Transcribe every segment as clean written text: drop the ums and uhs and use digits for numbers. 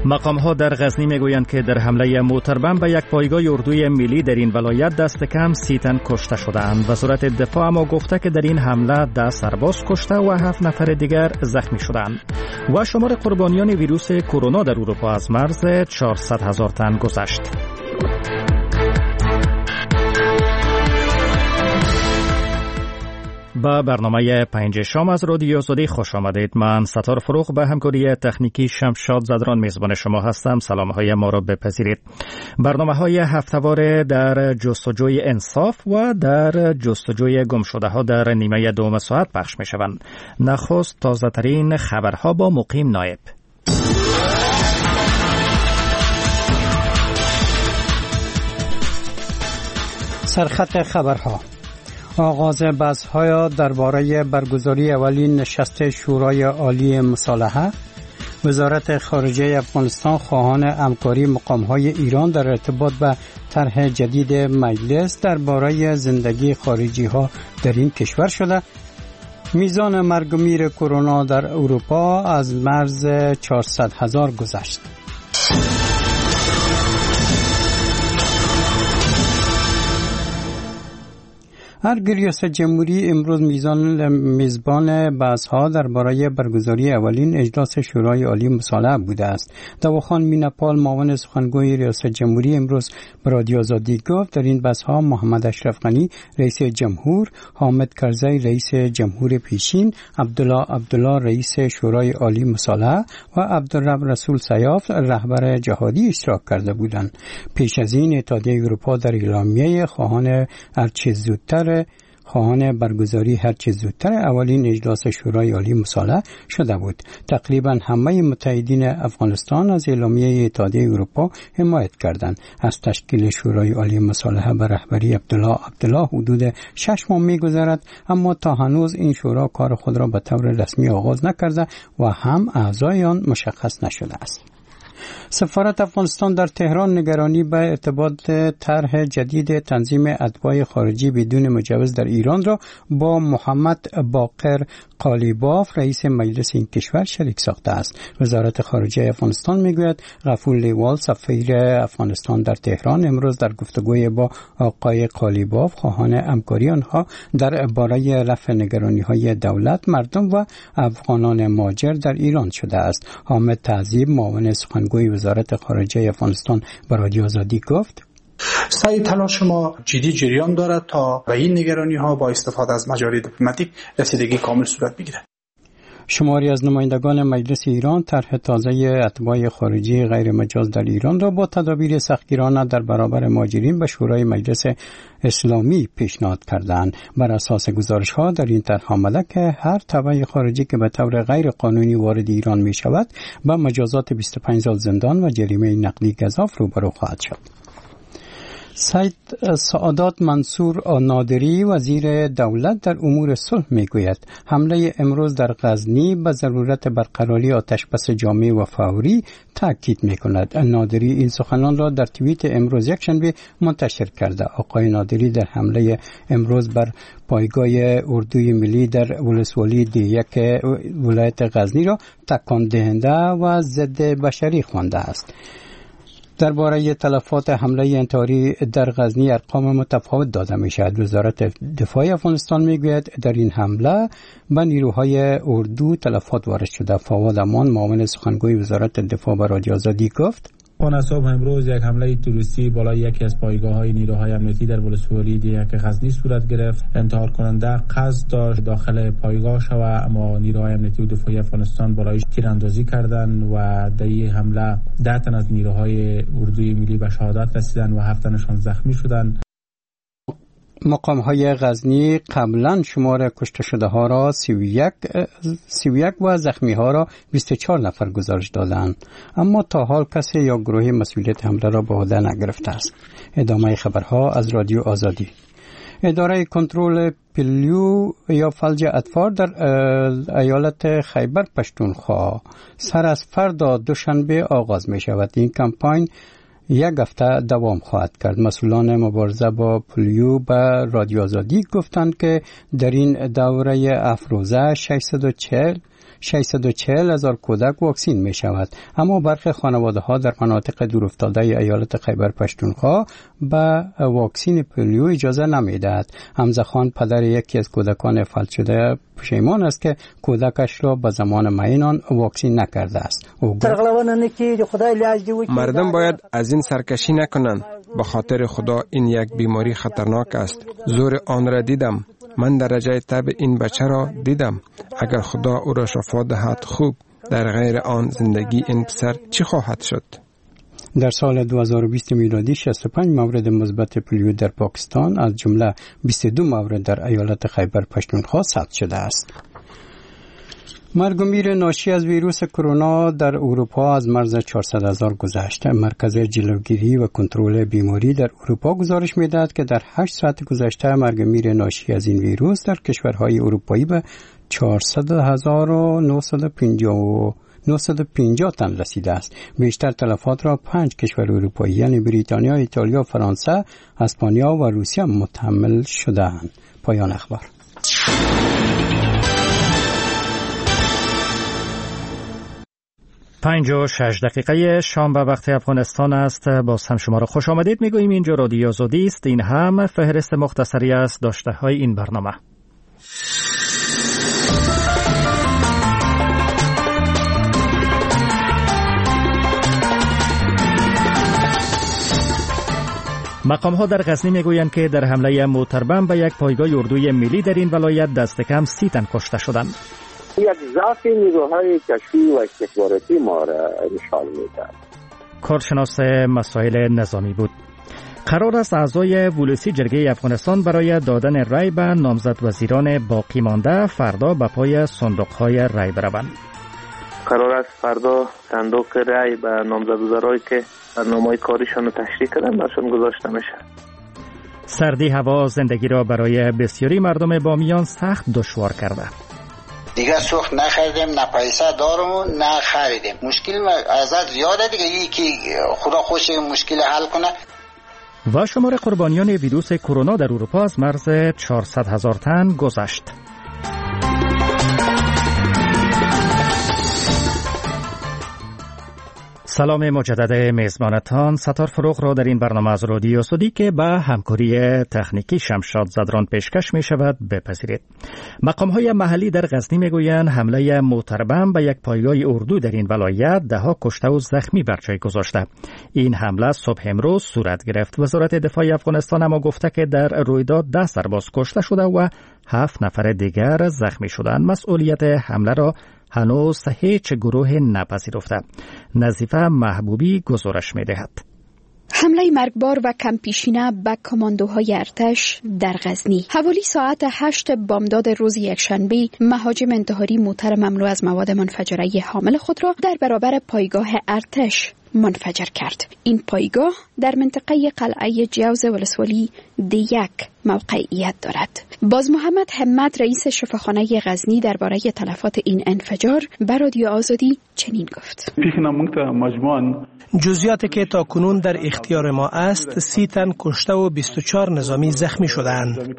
مقام‌ها در غزنی میگویند که در حمله موتربم به یک پایگاه اردوی ملی در این ولایت دست کم 30 تن کشته شدند. وزارت دفاع اما گفته که در این حمله 10 سرباز کشته و 7 نفر دیگر زخمی شدند. و شمار قربانیان ویروس کرونا در اروپا از مرز 400,000 تن گذشت. با برنامه 5 شام از رادیو آزادی خوش آمدید. من ستار فروغ به همکاری تکنیکی شمشاد زدران میزبان شما هستم. سلام‌های ما را بپذیرید. برنامه‌های هفته‌واره در جستجوی انصاف و در جستجوی گمشده‌ها در نیمه دوم ساعت پخش می‌شوند. نخست تازه‌ترین خبرها با مقیم نایب. سرخط خبرها: آغاز بحث‌های درباره برگزاری اولین نشست شورای عالی مصالحه. وزارت خارجه افغانستان خواهان همکاری مقام‌های ایران در ارتباط به طرح جدید مجلس درباره زندگی خارجی‌ها در این کشور شده. میزان مرگ و میر کرونا در اروپا از مرز 400,000 گذشت. هرگاه ریاست جمهوری امروز میزبان بحث‌ها درباره برگزاری اولین اجلاس شورای عالی مصالحه بوده است. دواخان میناپال معاون سخنگوی ریاست جمهوری امروز به رادیو آزادی گفت در این بحث‌ها محمد اشرف غنی رئیس جمهور، حامد کرزی رئیس جمهور پیشین، عبدالله رئیس شورای عالی مصالحه و عبدالرب رسول سیاف رهبر جهادی اشتراک کرده بودند. پیش از این اتحادیه اروپا در اعلامیه خواهان برگزاری هرچه زودتر اولین اجلاس شورای عالی مصالحه شده بود. تقریبا همه متحدین افغانستان از اعلامیه اتحادیه اروپا حمایت کردند. از تشکیل شورای عالی مصالحه به رهبری عبدالله حدود 6 ماه می‌گذرد، اما تا هنوز این شورا کار خود را به طور رسمی آغاز نکرده و هم اعضای آن مشخص نشده است. سفارت افغانستان در تهران نگرانی به ارتباط طرح جدید تنظیم اتباع خارجی بدون مجوز در ایران را با محمد باقر قالیباف رئیس مجلس این کشور شریک ساخته است. وزارت خارجه افغانستان میگوید غفور لیوال سفیر افغانستان در تهران امروز در گفتگوی با آقای قالیباف خواهان همکاری آنها در باره رفع نگرانی‌های دولت، مردم و افغانان مهاجر در ایران شده است. حامد تعذیب معاون سخنگوی وزارت خارجه افغانستان به رادیو آزادی گفت: سعی تلاش ما جدی جریان دارد تا به این نگرانی‌ها با استفاده از مجاری دیپلماتیک رسیدگی کامل صورت بگیرد. شماری از نمایندگان مجلس ایران طرح تازه اتباع خارجی غیر مجاز در ایران را با تدابیر سختگیرانه در برابر مهاجرین به شورای مجلس اسلامی پیشنهاد کردند. بر اساس گزارش‌ها در این طرح آمده که هر تبع خارجی که به طور غیر قانونی وارد ایران می شود با مجازات 25 سال زندان و جریمه نقدی گزاف روبرو خواهد شد. سید سعادت منصور نادری وزیر دولت در امور صلح میگوید حمله امروز در غزنی به ضرورت برقراری آتشبس جامع و فوری تاکید میکند. نادری این سخنان را در توییت امروز یکشنبه منتشر کرده. آقای نادری در حمله امروز بر پایگاه اردوی ملی در ولسوالی دیک ولایت غزنی را تکان دهنده و ضد بشری خوانده است. درباره تلفات حمله انتحاری در غزنی ارقام متفاوت داده می شود. وزارت دفاع افغانستان می گوید در این حمله به نیروهای اردو تلفات وارد شده. فواد امان معاون سخنگوی وزارت دفاع به رادیو آزادی گفت: اون صبح امروز یک حمله تروریستی بالای یکی از پایگاه‌های نیروهای امنیتی در ولسوالی دیک غزنی صورت گرفت. انتحار کننده قصد داشت داخل پایگاه شود، اما نیروهای امنیتی و دفاعی افغانستان بالایش تیراندازی کردند و در این حمله 10 تن از نیروهای اردوی ملی به شهادت رسیدند و 7 تنشان زخمی شدند. مقام‌های غزنی قبلا شمار کشته شده ها را 31 و زخمی ها را 24 نفر گزارش دادند، اما تا حال کسی یا گروهی مسئولیت حمله را به عهده نگرفته است. ادامه خبرها از رادیو آزادی. اداره کنترل پلیو یا فلج اطفال در ایالت خیبر پشتونخوا سر از فردا دوشنبه آغاز می شود. این کمپاین یک هفته دوام خواهد کرد. مسئولان مبارزه با پولیو به رادیو آزادی گفتند که در این دوره افروزه 640,000 کودک واکسین می شود. اما برخی خانواده ها در مناطق دورافتاده ایالت خیبر پختونخوا به واکسین پولیو اجازه نمی دهد. حمزه خان پدر یکی از کودکان فلج شده پشیمان است که کودکش را به زمان معین واکسین نکرده است. مردم باید از این سرکشی نکنند. به خاطر خدا این یک بیماری خطرناک است. زور آن را دیدم. من درجه تب این بچه را دیدم. اگر خدا او را شفا دهد خوب، در غیر آن زندگی این پسر چی خواهد شد؟ در سال 2020 میلادی 65 مورد مثبت پولیو در پاکستان از جمله 22 مورد در ایالت خیبر پختونخوا ثبت شده است. مرگ و میر ناشی از ویروس کرونا در اروپا از مرز 400,000 گذشت. مرکز جلوگیری و کنترل بیماری در اروپا گزارش می‌دهد که در 8 ساعت گذشته مرگ و میر ناشی از این ویروس در کشورهای اروپایی به 400,950 تن رسیده است. بیشتر تلفات را 5 کشور اروپایی یعنی بریتانیا، ایتالیا، فرانسه، اسپانیا و روسیه متحمل شده‌اند. پایان اخبار. 5:06 شام به وقت افغانستان است. باز هم شما را خوش آمدید میگوییم. اینجا رادیو آزادی است. این هم فهرست مختصری از داشته های این برنامه. مقام ها در غزنی میگویند که در حمله موتربم به یک پایگاه اردوی ملی در این ولایت دست کم 30 تن کشته شدند. یک ضعف نیروهای کشفی و استخباراتی ما را نشان می‌دهد. کارشناس مسائل نظامی بود. قرار است اعضای ولوسی جرگه افغانستان برای دادن رای به نامزد وزیران باقی مانده فردا به پای صندوق‌های رای بروند. قرار است فردا صندوق رای به نامزد وزرایی که برنامه کاریشان رو تشریح کردن برشان گذاشته میشه. سردی هوا زندگی را برای بسیاری مردم بامیان سخت دشوار کرده. دیگه سوخت نخریدیم، نه پیسه دارم و نه خریدیم. مشکل ازت زیاده دیگه. یکی خدا خوش مشکل حل کنه. و شمار قربانیان ویروس کرونا در اروپا از مرز 400,000 تن گذشت. سلام مجدد میزبانتان. ستار فروغ را در این برنامه از رادیو آزادی که به همکاری تکنیکی شمشاد زدران پیشکش می شود بپذیرید. مقام های محلی در غزنی می گویند حمله موتربم به یک پایگاه اردو در این ولایت 10 کشته و زخمی بر جای گذاشته. این حمله صبح امروز صورت گرفت. وزارت دفاع افغانستان اما گفته که در رویداد 10 سرباز کشته شده و 7 نفر دیگر زخمی شدند. مسئولیت حمله را هنوز هیچ گروه نپذیرفته. نظیفه محبوبی گزارش می‌دهد. حمله مرگبار و کم پیشینه به کماندوهای ارتش در غزنی. حوالی ساعت 8 بامداد روز یکشنبه مهاجم انتحاری موتر مملو از مواد منفجره حامل خود را در برابر پایگاه ارتش منفجر کرد. این پایگاه در منطقه قلعه جوز ولسوالی دیک موقعیت دارد. باز محمد همت رئیس شفاخانه غزنی درباره تلفات این انفجار به رادیو آزادی چنین گفت: جزئیاتی که تا کنون در اختیار ما است 30 تن کشته و 24 نظامی زخمی شدند.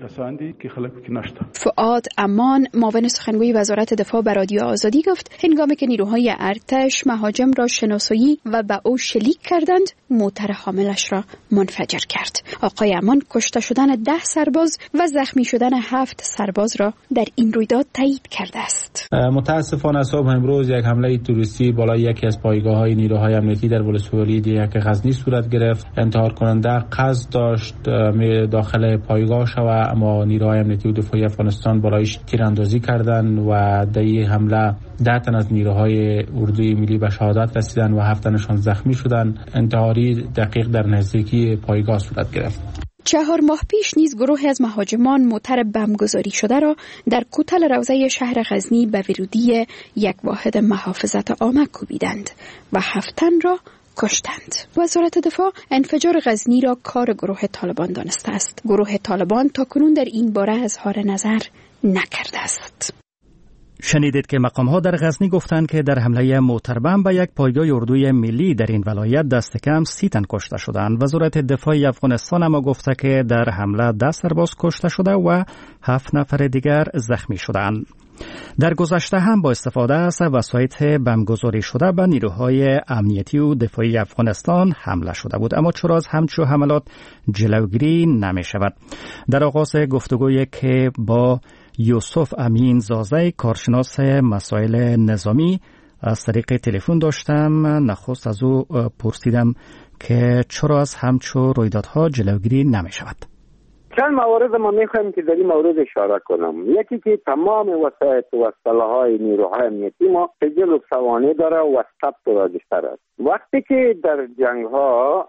فؤاد امان معاون سخنگوی وزارت دفاع به رادیو آزادی گفت هنگامی که نیروهای ارتش مهاجم را شناسایی و به او شلیک کردند موتر حاملش را منفجر کرد. آقای امان کشته شدن 10 سرباز و زخمی شدن 7 سرباز را در این رویداد تایید کرده است. متاسفانه صبح امروز یک حمله تروریستی بالای یکی از پایگاه‌های نیروهای امنیتی در ولسوالی دیک غزنی صورت گرفت. انتحار کننده قصد داشت داخل پایگاه شود، اما نیروهای امنیتی و دفاعی افغانستان بالایش تیراندازی کردند و در این حمله 10 تن از نیروهای اردوی ملی به شهادت رسیدند و 7 تنشان زخمی شدند. انتحاری دقیق در نزدیکی پایگاه صورت گرفت. 4 ماه پیش نیز گروهی از مهاجمان موتر بمبگذاری شده را در کوتل روضه شهر غزنی به ورودی یک واحد محافظت عامه کوبیدند و 7 تن را کشتند. وزارت دفاع انفجار غزنی را کار گروه طالبان دانسته است. گروه طالبان تاکنون در این باره اظهار نظر نکرده است. شنیدید که مقام‌ها در غزنی گفتند که در حمله موتربم به یک پایگاه اردوی ملی در این ولایت دست کم 30 تن کشته شدند. وزارت دفاع افغانستان اما گفته که در حمله 10 سرباز کشته شده و 7 نفر دیگر زخمی شدند. در گذشته هم با استفاده از وسایط بمبگذاری شده به نیروهای امنیتی و دفاعی افغانستان حمله شده بود، اما چرا از همچون حملات جلوگیری نمی شود؟ در آغاز گفتگویی که با یوسف امین زازه کارشناس مسائل نظامی از طریق تلفن داشتم، نخست از او پرسیدم که چرا از همچون رویدادها جلوگیری نمی شود. چند موارد ما میخوایم که در این مورد اشاره کنم. یکی که تمام وسایط و سلاح‌های نیروهای امنیتی ما سجل و سوانح داره و ثبت و راجستر است. وقتی که در جنگ‌ها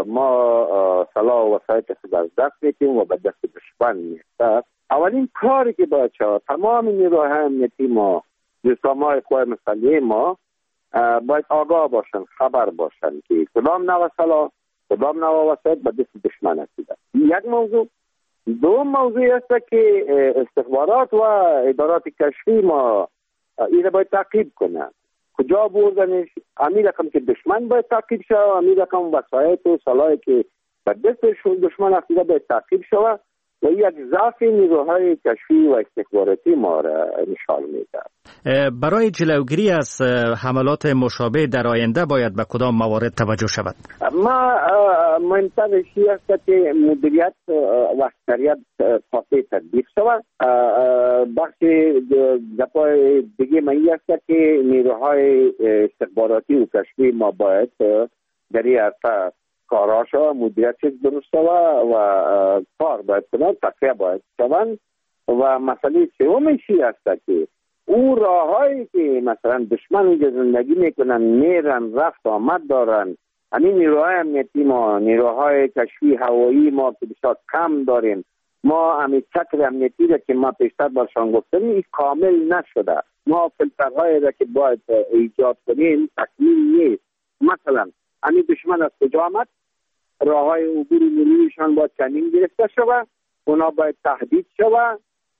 ما سلاح و وسایط خود از دست میدیم و به دست دشمن میفته، اولین کاری که باید شود تمام نیروهای امنیتی ما، جسام‌های قوای مسلحه ما باید آگاه باشن، خبر باشن که کدام نوع سلاح، کدام نوع وسایط به دست دشمن رسیده. یک موضوع. دوم موضوع است که استخبارات و ادارات کشفی ما این باید تعقیب کنند. کجا بردنش؟ همین رقم که دشمن باید تعقیب شود، همین رقم وسایط و سلاحی که به دست دشمن رسیده باید تعقیب شود و یک ضعف نیروهای کشفی و استخباراتی ما را نشان میده. برای جلوگیری از حملات مشابه در آینده باید به کدام موارد توجه شود؟ ما مهمترین چیز است که مدیریت و اکثریت قاطع تطبیق شود. بخش دفاع دیگه این است که نیروهای استخباراتی و کشفی ما باید در این عرصه کاراش و مدیریتش درست و کار باید کنند، تقیه باید شوند. و مسئله سومشی است که او راههایی که مثلا دشمن اینجا زندگی میکنن، میرن رفت آمد دارن، همین نیروهای امنیتی ما، نیروهای کشفی هوایی ما که بسیار کم داریم، ما همین چتر امنیتی را که ما پیشتر برشان گفتیم این کامل نشده. ما فلترهایی را که باید ایجاد کنیم تکمیل نیست. مثلا همین دشمن از کجا آمد، راههای عبور ملیشان باید چنین گرفته شود، اونا باید تهدید شود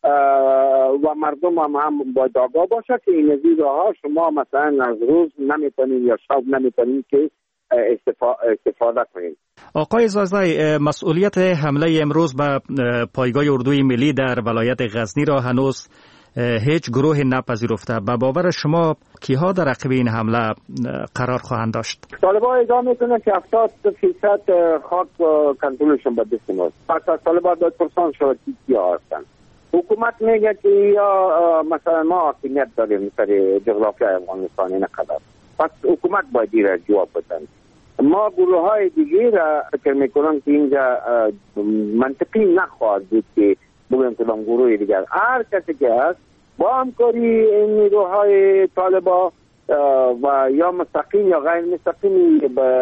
و مردم هم باید آگاه باشه که این از این راهها شما مثلا از روز نمیتونید یا شب نمیتونید که استفاده کنید. آقای زازه، مسئولیت حمله امروز به پایگاه اردوی ملی در ولایت غزنی را هنوز هیچ گروه نپذیرفته. به باور شما کیها در عقب این حمله قرار خواهند داشت؟ طالبان ادعا میکنن که 70% خاک کنترلشون به دست ماست. پس از طالبان باید پرسان شود کیا هستند. حکومت میگه که یا مثلا ما حاکمیت داریم سر جغرافیای افغانستان نقدر، پس حکومت باید این جواب بدن. ما گروه های دیگه را فکر میکنم که اینجا منطقی نخواهد بود که بگویم کدام گروه دیگر. هر کسی که هست با همکاری نیروهای طالبان و یا مستقیم یا غیر مستقیم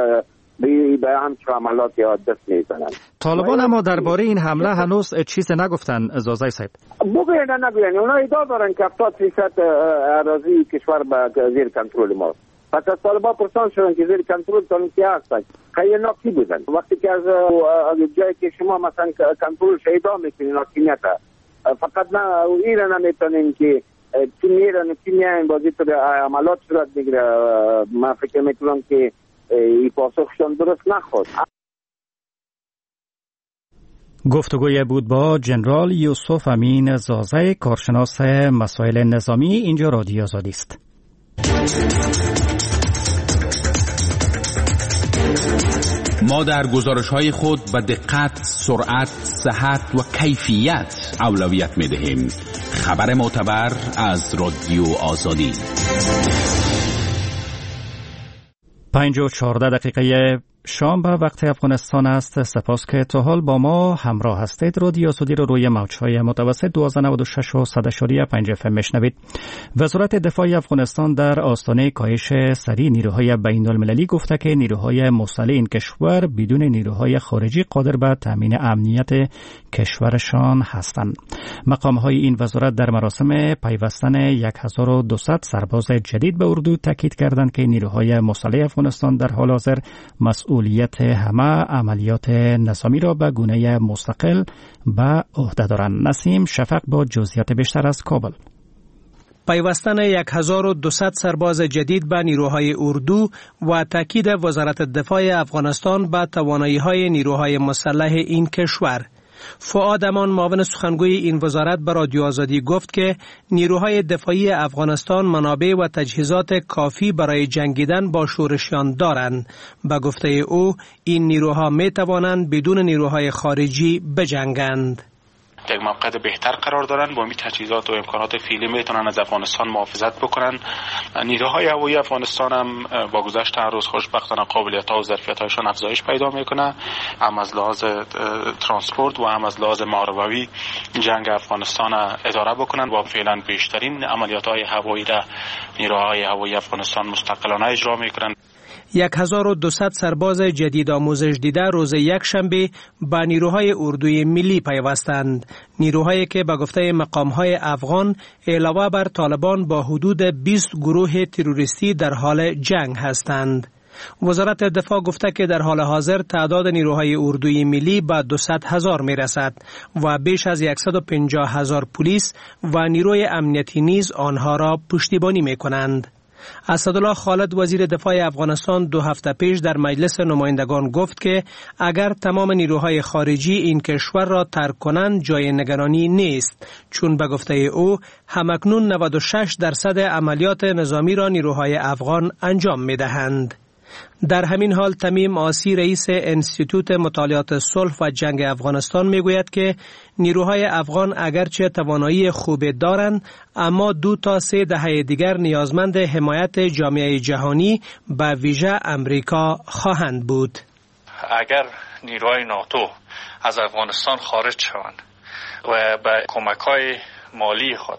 به همچون عملات یا دست میزنند. طالبان اما درباره این حمله هنوز چیزی نگفتن زازای صاحب؟ بگوین نگوین، اونا ادعا دارن که 70% اراضی کشور به زیر کنترل ما. پس از طالبان پرسان شدن که زیر کنترل تان کی هستن، خیلی کی بودن. وقتی که از جایی که شما مثلا کنترل ادعا میکنین حاکمیت، فقط نه ایران نمیتونین که کی میرن کی میان بازی تو عملات صورت میگیره. من فکر میکنم که این پاسخشان درست نخود. گفتگوی بود با جنرال یوسف امین زازه کارشناس مسائل نظامی. اینجا رادیو آزادی است. ما در گزارش‌های خود به دقت، سرعت، صحت و کیفیت اولویت می‌دهیم. خبر معتبر از رادیو آزادی. 5:14 شام به وقت افغانستان است. سپاس که تا حال با ما همراه هستید. رادیو آزادی رو روی موج‌های متوسط 1296 و 100.5 FM میشنوید. وزارت دفاع افغانستان در آستانه کاهش سریع نیروهای بین‌المللی گفته که نیروهای مسلح این کشور بدون نیروهای خارجی قادر به تامین امنیت کشورشان هستند. مقام‌های این وزارت در مراسم پیوستن 1200 سرباز جدید به اردو تاکید کردند که نیروهای مسلح افغانستان در حال حاضر مسئولیت همه عملیات نظامی را به گونه مستقل به عهده دارند. نسیم شفق با جزئیات بیشتر از کابل. پیوستن 1200 سرباز جدید به نیروهای اردو و تاکید وزارت دفاع افغانستان به توانایی‌های نیروهای مسلح این کشور. فؤاد امان معاون سخنگوی این وزارت به رادیو آزادی گفت که نیروهای دفاعی افغانستان منابع و تجهیزات کافی برای جنگیدن با شورشیان دارند. به گفته او این نیروها می توانند بدون نیروهای خارجی بجنگند. در موقع بهتر قرار دارن، با این تجهیزات و امکانات فعلی میتونن از افغانستان محافظت بکنن. نیروهای هوایی افغانستان هم با گذشت هر روز خوشبختانه قابلیت‌ها و ظرفیت‌هایشان افزایش پیدا میکنه، هم از لحاظ ترانسپورت و هم از لحاظ مهاروی جنگ افغانستان اداره بکنن و فعلا بیشترین عملیات‌های هوایی را نیروهای هوایی افغانستان مستقلانه اجرا میکنن. 1200 سرباز جدید آموزش دیده روز یکشنبه به نیروهای اردوی ملی پیوستند. نیروهایی که به گفته مقام‌های افغان علاوه بر طالبان با حدود 20 گروه تروریستی در حال جنگ هستند. وزارت دفاع گفته که در حال حاضر تعداد نیروهای اردوی ملی به 200,000 می رسد و بیش از 150,000 پلیس و نیروی امنیتی نیز آنها را پشتیبانی می کنند. اسدالله خالد وزیر دفاع افغانستان 2 هفته پیش در مجلس نمایندگان گفت که اگر تمام نیروهای خارجی این کشور را ترک کنند جای نگرانی نیست، چون به گفته او همکنون 96% عملیات نظامی را نیروهای افغان انجام می دهند. در همین حال تمیم آسی رئیس انستیتوت مطالعات صلح و جنگ افغانستان میگوید که نیروهای افغان اگرچه توانایی خوبی دارند اما 2 تا 3 دهه دیگر نیازمند حمایت جامعه جهانی به ویژه امریکا خواهند بود. اگر نیروهای ناتو از افغانستان خارج شوند و به کمک‌های مالی خود،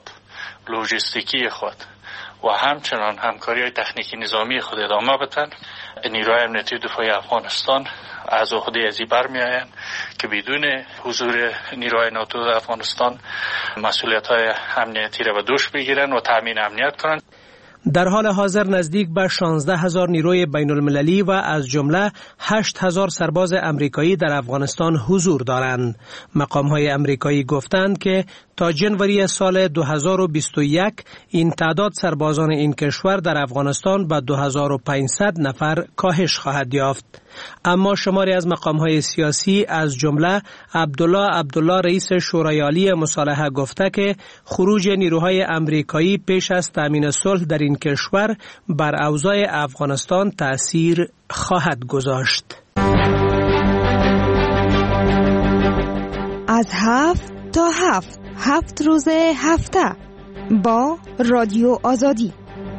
لوجستیکی خود و همچنان همکاری تکنیکی نظامی خود ادامه بدن، نیروهای امنیتی دفاعی افغانستان از عهده ازی برمی آیند که بدون حضور نیروهای ناتو در افغانستان مسئولیت‌های امنیتی را به دوش بگیرند و تامین امنیت کنند. در حال حاضر نزدیک به 16,000 نیروی بین المللی و از جمله 8,000 سرباز امریکایی در افغانستان حضور دارند. مقام‌های امریکایی گفتند که تا جنوری سال 2021 این تعداد سربازان این کشور در افغانستان به 2500 نفر کاهش خواهد یافت. اما شماری از مقام‌های سیاسی از جمله عبدالله رئیس شورای عالی مصالحه گفته که خروج نیروهای امریکایی پیش از تامین صلح در این کشور بر اوضاع افغانستان تأثیر خواهد گذاشت. از 7 تا 7 روز هفته با رادیو آزادی.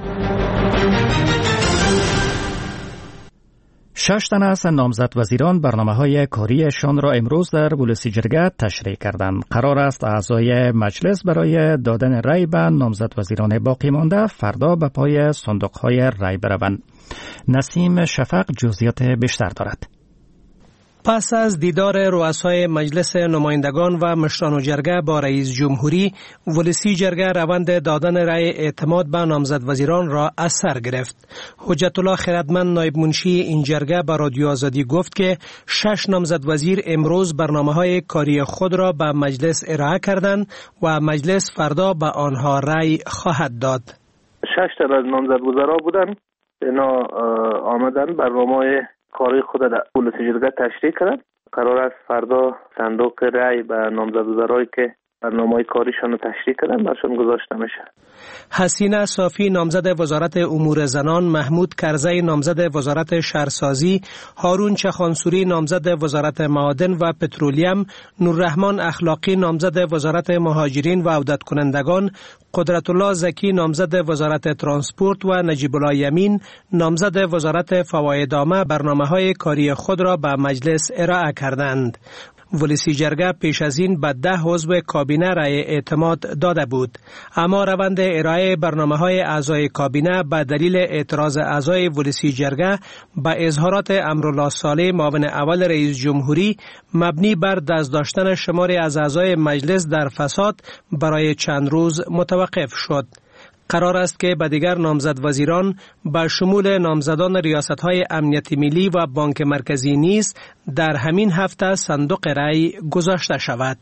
6 تن از نامزد وزیران برنامه‌های کاریشان را امروز در بولوسیجرگه تشریح کردند. قرار است اعضای مجلس برای دادن رای به نامزد وزیران باقی مانده فردا به پای صندوق‌های رای بروند. نسیم شفق جزئیات بیشتر دارد. پس از دیدار رؤسای مجلس نمایندگان و مشران جرگه با رئیس جمهوری، ولسی جرگه روند دادن رأی اعتماد به نامزد وزیران را از سر گرفت. حجت الله خردمند نایب منشی این جرگه به رادیو آزادی گفت که 6 نامزد وزیر امروز برنامه‌های کاری خود را به مجلس ارائه کردند و مجلس فردا به آنها رأی خواهد داد. 6 تا از نامزد وزرا بودن، اینا آمدن برنامه‌های کاری خود در بولوسیجرگه تشریح کردن. قرار است فردا صندوق رای به نامزد وزرایی که برنامه‌های کاریشان رو تشریح کردن برشان گذاشته میشه. حسینه صافی نامزد وزارت امور زنان، محمود کرزی نامزد وزارت شهرسازی، هارون چخانسوری نامزد وزارت معادن و پترولیم، نوررحمان اخلاقی نامزد وزارت مهاجرین و عودت کنندگان، قدرت الله زکی نامزد وزارت ترانسپورت و نجیب الله یمین نامزد وزارت فوایدنامه برنامه‌های کاری خود را به مجلس ارائه کردند. ولسی جرگه پیش از این به 10 عضو کابینه رأی اعتماد داده بود، اما روند ارائه برنامه‌های اعضای کابینه به دلیل اعتراض اعضای ولسی جرگه به اظهارات امرالله صالح معاون اول رئیس جمهوری مبنی بر دست داشتن شماری از اعضای مجلس در فساد برای چند روز متوقف شد. قرار است که به دیگر نامزد وزیران به شمول نامزدان ریاست‌های امنیت ملی و بانک مرکزی نیز در همین هفته صندوق رای گذاشته شود.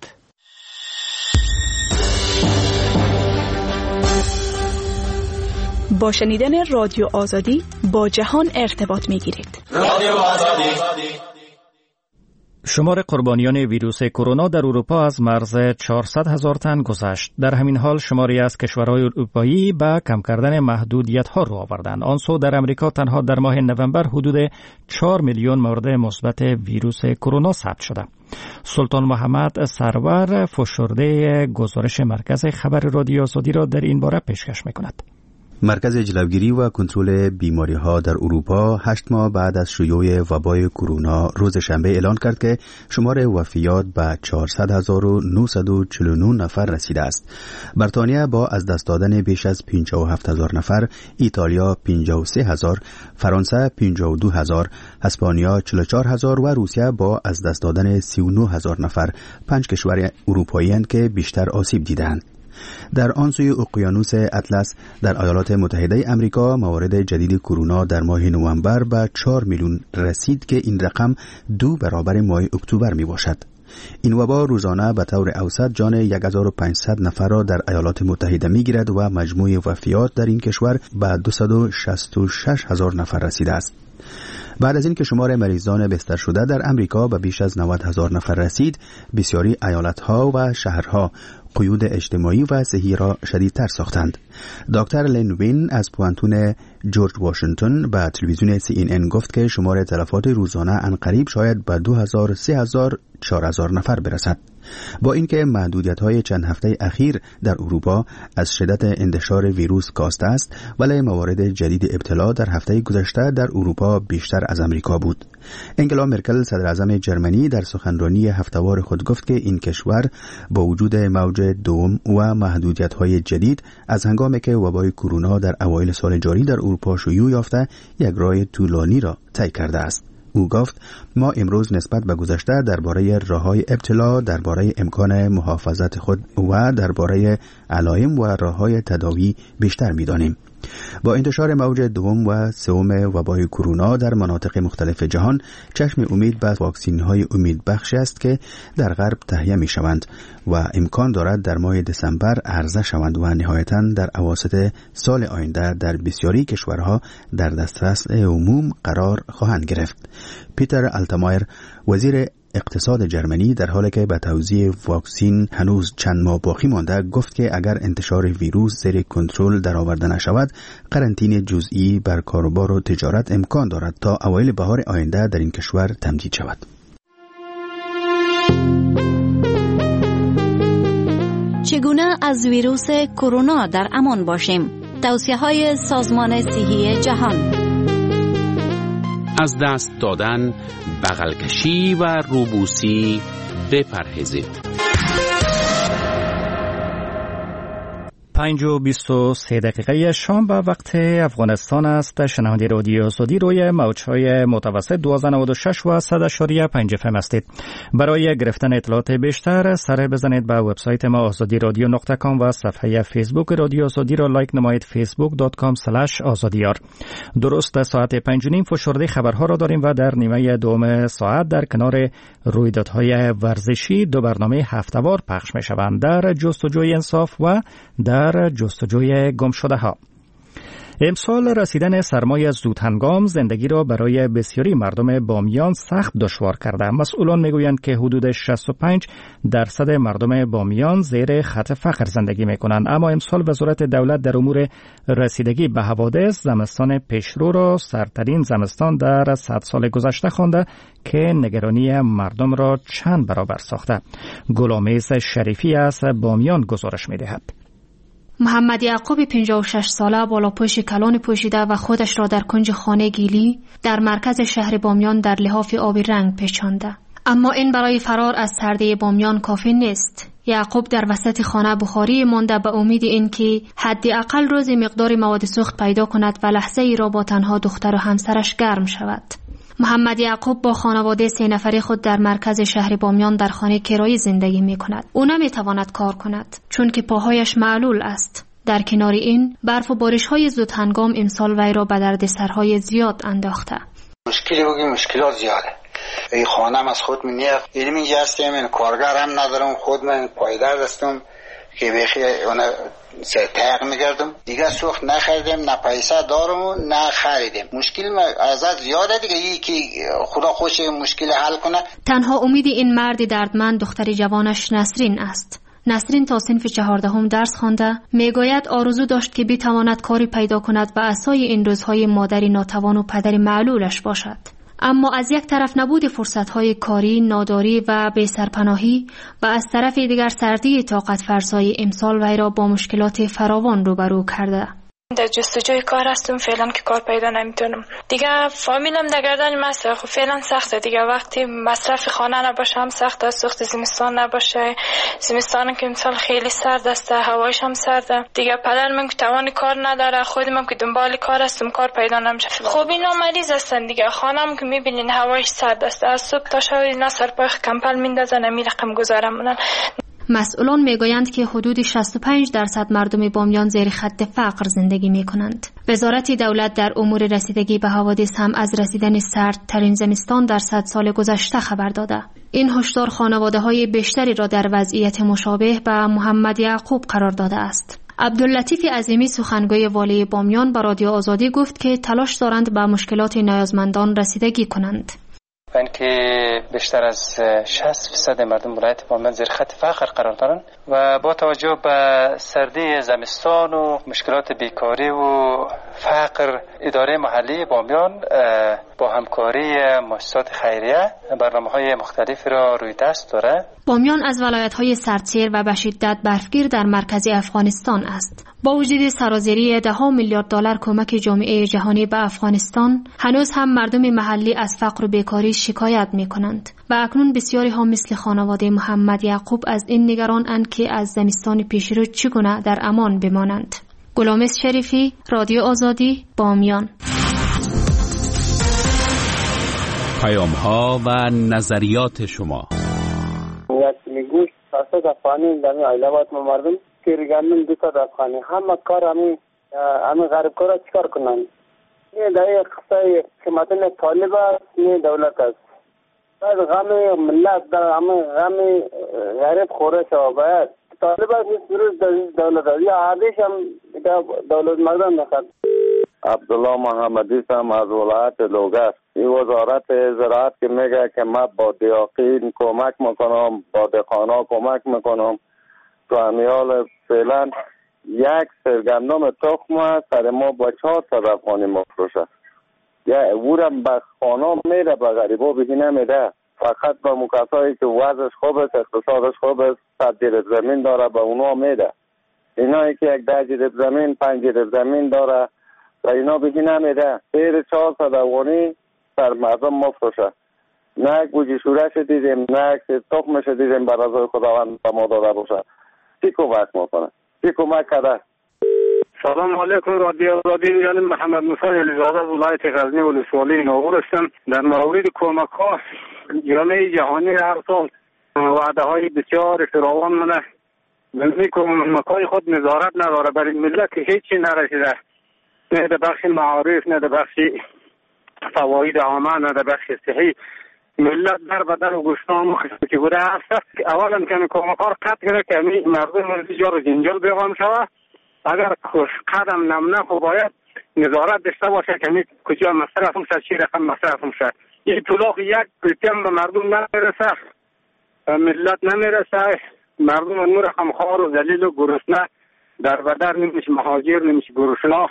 با شنیدن رادیو آزادی با جهان ارتباط می‌گیرید. رادیو آزادی. شمار قربانیان ویروس کرونا در اروپا از مرز 400,000 تن گذشت. در همین حال شماری از کشورهای اروپایی به کم کردن محدودیت‌ها رو آوردند. آن سو در امریکا تنها در ماه نوامبر حدود 4 میلیون مورد مثبت ویروس کرونا ثبت شده. سلطان محمد سرور فشرده گزارش مرکز خبر رادیو آزادی را در این باره پیشکش می‌کند. مرکز جلوگیری و کنترل بیماری‌ها در اروپا 8 ماه بعد از شیوع وبای کرونا روز شنبه اعلان کرد که شمار وفیات به 400,949 نفر رسیده است. بریتانیا با از دست دادن بیش از 57,000 نفر، ایتالیا 53,000، فرانسه 52,000، اسپانیا 44,000 و روسیه با از دست دادن 39,000 نفر 5 کشور اروپایی اند که بیشتر آسیب دیدند. در آن سوی اقیانوس اطلس در ایالات متحده امریکا موارد جدید کرونا در ماه نوامبر به 4 میلیون رسید که این رقم 2 برابر ماه اکتبر می باشد. این وبا روزانه به طور اوسط جان 1500 نفر را در ایالات متحده می گیرد و مجموع وفیات در این کشور به 266,000 نفر رسیده است. بعد از اینکه شمار مریضان بستر شده در امریکا به بیش از 90,000 نفر رسید، بسیاری ایالت‌ها و شهرها قیود اجتماعی و صحی را شدیدتر ساختند. دکتر لین وین از پوانتون جورج واشنگتن به تلویزیون CNN گفت که شمار تلفات روزانه عنقریب شاید به 2,000، 3,000، 4,000 نفر برسد. با اینکه محدودیت‌های چند هفته اخیر در اروپا از شدت انتشار ویروس کاسته است، ولی موارد جدید ابتلا در هفته گذشته در اروپا بیشتر از امریکا بود. انگلا مرکل صدر اعظم جرمنی در سخنرانی هفته‌وار خود گفت که این کشور با وجود موج دوم و محدودیت‌های جدید از هنگامی که وبای کرونا در اوایل سال جاری در اروپا شیوع یافته یک راه طولانی را طی کرده است. او گفت ما امروز نسبت به گذشته درباره راه‌های ابتلا، درباره امکان محافظت خود و درباره علائم و راه‌های تداوی بیشتر می‌دانیم. با انتشار موج دوم و سوم وبای کرونا در مناطق مختلف جهان، چشم امید به واکسین‌های امیدبخش است که در غرب تهیه می‌شوند و امکان دارد در ماه دسامبر عرضه شوند و نهایتاً در اواسط سال آینده در بسیاری کشورها در دسترس عموم قرار خواهند گرفت. پیتر آلتمایر وزیر اقتصاد جرمنی در حالی که به توزیع واکسین هنوز چند ماه باقی مانده گفت که اگر انتشار ویروس زیر کنترل درآورده نشود، قرنطینه جزئی بر کاروبار و تجارت امکان دارد تا اوایل بهار آینده در این کشور تمدید شود. چگونه از ویروس کرونا در امان باشیم؟ توصیه‌های سازمان صحی جهان. از دست دادن، بغل کشی و روبوسی بپرهیزید. 5:23 شام به وقت افغانستان است. شنونده رادیو آزادی روی موج‌های متوسط 1296 و 100.5 FM هستید. برای گرفتن اطلاعات بیشتر سر بزنید به وبسایت ما azadiaradio.com و صفحه فیسبوک رادیو آزادی را لایک نمایید facebook.com/azadiyar. درست ساعت 5:30 فشرده خبرها را داریم و در نیمه دوم ساعت در کنار رویدادهای ورزشی 2 برنامه هفته‌وار پخش می‌شوند، در جستجوی انصاف و در جستجوی گم شده ها. امسال رسیدن سرمای زودهنگام زندگی را برای بسیاری مردم بامیان سخت دشوار کرده. مسئولان میگویند که حدود 65% مردم بامیان زیر خط فقر زندگی میکنند، اما امسال وزارت دولت در امور رسیدگی به حوادث زمستان پیشرو را سردترین زمستان در 100 سال گذشته خوانده که نگرانی مردم را چند برابر ساخته. گلامیز شریفی از بامیان گزارش میدهد. محمد یعقوب 56 ساله بالاپوش کلان پوشیده و خودش را در کنج خانه گیلی در مرکز شهر بامیان در لحاف آبی رنگ پیچانده. اما این برای فرار از سردی بامیان کافی نیست. یعقوب در وسط خانه بخاری مانده به امید اینکه حداقل روزی مقدار مواد سوخت پیدا کند و لحظه ای را با تنها دختر و همسرش گرم شود. محمد یعقوب با خانواده 3 نفری خود در مرکز شهر بامیان در خانه کرایی زندگی می کند. او نمی تواند کار کند چون که پاهایش معلول است. در کنار این برف و بارش های زود هنگام امسال وی را به دردسرهای زیاد انداخته. مشکلات زیاده. این خانم از خود منیه علمی هستم، این کارگر هم ندارم، خود من پایدار هستم. که بخی اون تیق میگردم دیگه سوخت نخریدیم، نه پیسه دارم نه خریدیم. مشکل ازت زیاده دیگه، یکی خدا خوش مشکل حل کنه. تنها امید این مرد دردمند دختر جوانش نسرین است. نسرین تا صنف 14 درس خوانده. میگوید آرزو داشت که بتواند کاری پیدا کند و عصای این روزهای مادری ناتوان و پدری معلولش باشد. اما از یک طرف نبود فرصت‌های کاری، ناداری و بی‌سرپناهی و از طرف دیگر سردی طاقت فرسای امسال وی را با مشکلات فراوان روبرو کرده. در جستجوی کار هستم، فعلا که کار پیدا نمیتونم. دیگه فامیلم در گردن مسئله خب فعلا سخته دیگه. وقتی مصرف خانه نباشه هم سخته است، وقتی زمستان نباشه، زمستان که امسال خیلی سرد است، هوایش هم سرده دیگه. پدرم که توان کار نداره، خودم که دنبال کار هستم، کار پیدا نمیشه. خب اینا مریض هستن دیگه. خانم که میبینین هوایش سرد است، از صبح تا شب اینا سرپای کمپل میندازن، می رقم گذارم. مسئولان میگویند که حدود 65% مردم بامیان زیر خط فقر زندگی می کنند. وزارت دولت در امور رسیدگی به حوادث هم از رسیدن سردترین زمستان در 100 سال گذشته خبر داده. این هشدار خانواده‌های بیشتری را در وضعیت مشابه به محمد یعقوب قرار داده است. عبداللطیف عظیمی سخنگوی والی بامیان به رادیو آزادی گفت که تلاش دارند به مشکلات نیازمندان رسیدگی کنند. این که بیشتر از 60% مردم ولایت بامیان زیر خط فقر قرار دارند و با توجه به سردی زمستان و مشکلات بیکاری و فقر، اداره محلی بامیان با همکاری مؤسسات خیریه برنامه‌های مختلفی را روی دست داره. بامیان از ولایت‌های سردسیر و به شدت برفگیر در مرکز افغانستان است. با وجود سرازیری $10 میلیارد کمک جامعه جهانی به افغانستان، هنوز هم مردم محلی از فقر و بیکاری شکایت می‌کنند و اکنون بسیاری ها مثل خانواده محمد یعقوب از این نگران اند که از زمستان پیشرو چگونه در امان بمانند. غلامس شریفی، رادیو آزادی، بامیان. پیام‌ها و نظریات شما. میگوش فاسد افغانی در ایلابات مردم که رگانم 200 افغانی همه کار همه غریب کارا چیکار کنن؟ نه دای قصه حکومتن طالب است، نه دولت است. باید غم ملت در همه غم غریب خوره شود. باید طالب است نیست دولت است یا عادش هم دولت مردم نخواد. عبدالله محمدی هم از ولایت لوگر. این وزارت زراعت که میگه که من با دیاقین کمک میکنم، با دهقانا کمک میکنم، تو امیال فعلا یک سرگندم تخم سر ما با 400 افغانی مفروشه. یا اورم به خانا میره، به غریبا بهی نمیده، فقط به مکسایی که وضعش خوب است، اقتصادش خوب است، 100 جریب زمین داره به اونا میده. اینایی که یک 10 جریب زمین 5 جریب زمین داره و اینا بهی نمیده. غیر 400 افغانی سر مردم مفروشه. نه یک بوجی شورش دیدیم، نه یک تخمش دیدیم بر رضای خداوند به ما داده باشه. چی کمک میکنه؟ چی کمک کرده؟ سلام علیکم، رادیو آزادی. یعنی محمد موسی علیزاده ولایت غزنی ولسوالی ناغور هستم. در مورد کمک ها جامعه جهانی هر سال وعده های بسیار فراوان منه. ولی کمک های خود نظارت نداره بر ملت که هیچی نرسیده. نه در بخش معارف، نه در بخش فواید عامه، نه در بخش صحی. ملت در بدن و گوشتان که بوده هست. اولا که کمک ها قطع کنه که مردم از جار جنجال بیغام شود. اگر قدم نمونه خب باید نظارت داشته باشه که کجا مصرف میشه، چی رقم مصرف میشه. این طلاق یک پرتیم به مردم نمیرسه، ملت نمیرسه. مردم نور رقم خوار و ذلیل و گرسنه در بدر نمیشه، مهاجر نمیشه، گرسنه.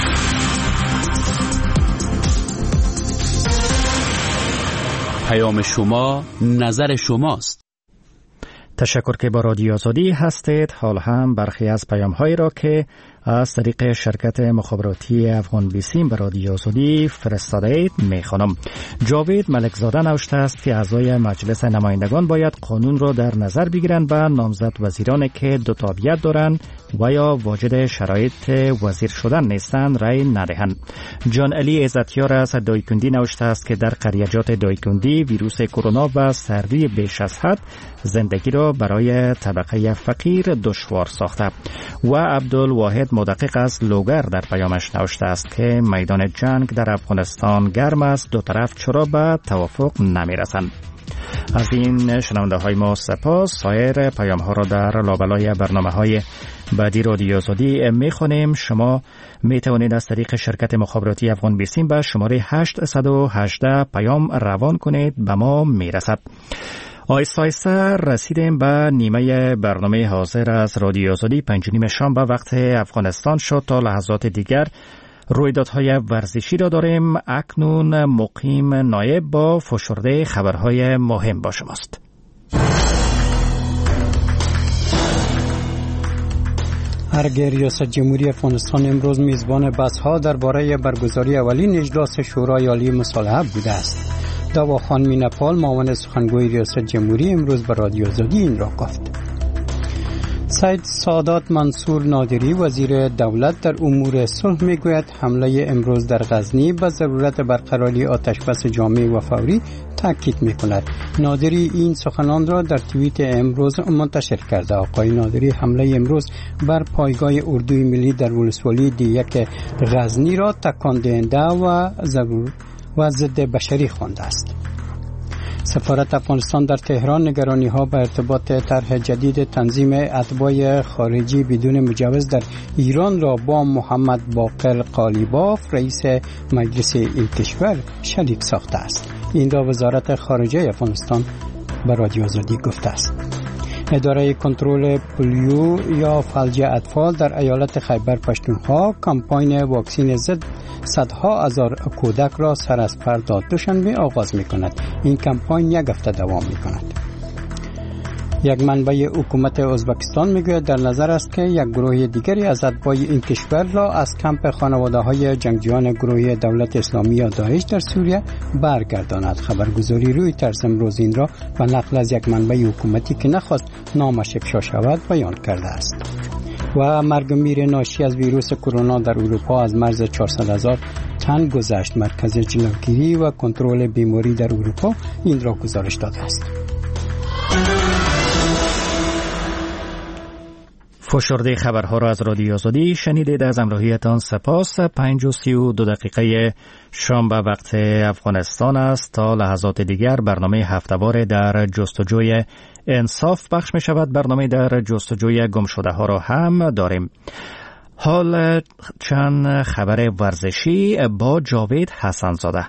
پیام شما نظر شماست. تشکر که با رادیو آزادی هستید. حال هم برخی از پیام‌هایی را که از طریق شرکت مخابراتی افغان بیسیم به رادیو آزادی فرستاده اید میخوانم. جاوید ملکزاده نوشته است که اعضای مجلس نمایندگان باید قانون را در نظر بگیرند و نامزد وزیرانی که دو تابعیت دارند و یا واجد شرایط وزیر شدن نیستند رأی ندهند. جان علی عزتیار از دایکندی نوشته است که در قریجات دایکندی ویروس کرونا و سردی بیش از حد زندگی را برای طبقه فقیر دشوار ساخته. و عبدالواحد مدقق از لوگر در پیامش نوشته است که میدان جنگ در افغانستان گرم است، دو طرف چرا به توافق نمی رسند. از این شنونده های ما سپاس. سایر پیام ها را در لابلای برنامه های بعدی رادیو آزادی می خوانیم. شما می توانید از طریق شرکت مخابراتی افغان بیسیم به شماره 818 پیام روان کنید، به ما می رسد. آیسته آیسته رسیدیم به نیمه برنامه حاضر از رادیو آزادی. 5:30 شام به وقت افغانستان شد. تا لحظات دیگر رویدادهای ورزشی را داریم. اکنون مقیم نایب با فشرده خبرهای مهم با شماست. ارگ ریاست جمهوری افغانستان امروز میزبان بحث‌ها درباره برگزاری اولین اجلاس شورای عالی مصالحه بوده است. داوا خانمی نپال معاون سخنگوی ریاست جمهوری امروز به رادیو آزادی این را گفت. سید سادات منصور نادری وزیر دولت در امور صلح میگوید حمله امروز در غزنی به ضرورت برقراری آتشبس جامع و فوری تاکید میکند. نادری این سخنان را در توییت امروز منتشر کرده. آقای نادری حمله امروز بر پایگاه اردوی ملی در ولسوالی دی1 غزنی را تکان دهنده و ضد بشری خوانده است. سفارت افغانستان در تهران نگرانی ها به ارتباط طرح جدید تنظیم اتباع خارجی بدون مجوز در ایران را با محمد باقر قالیباف رئیس مجلس این کشور شریک ساخته است. این را وزارت خارجه افغانستان به رادیو آزادی گفته است. اداره کنترل پولیو یا فلج اطفال در ایالت خیبر پختونخوا کمپاین واکسین ضد صدها هزار کودک را سر از فردا دوشنبه آغاز می کند. این کمپاین یک هفته دوام می کند. یک منبع حکومت ازبکستان میگوید در نظر است که یک گروه دیگری از اتباع این کشور را از کمپ خانواده‌های جنگجویان گروه دولت اسلامی یا داعش در سوریه برگرداند. خبرگزاری رویترز امروز این را به نقل از یک منبع حکومتی که نخواست نامش افشا شود بیان کرده است. و مرگ و میر ناشی از ویروس کرونا در اروپا از مرز 400,000 تن گذشت. مرکز جلوگیری و کنترل بیماری در اروپا این را گزارش داده است. فشرده خبرها را از رادیو آزادی شنیدید. از همراهیتان سپاس. 5:32 شام به وقت افغانستان است. تا لحظات دیگر برنامه هفته‌وار در جستجوی انصاف پخش می شود. برنامه در جستجوی گمشده ها را هم داریم. حال چند خبر ورزشی با جاوید حسن‌زاده.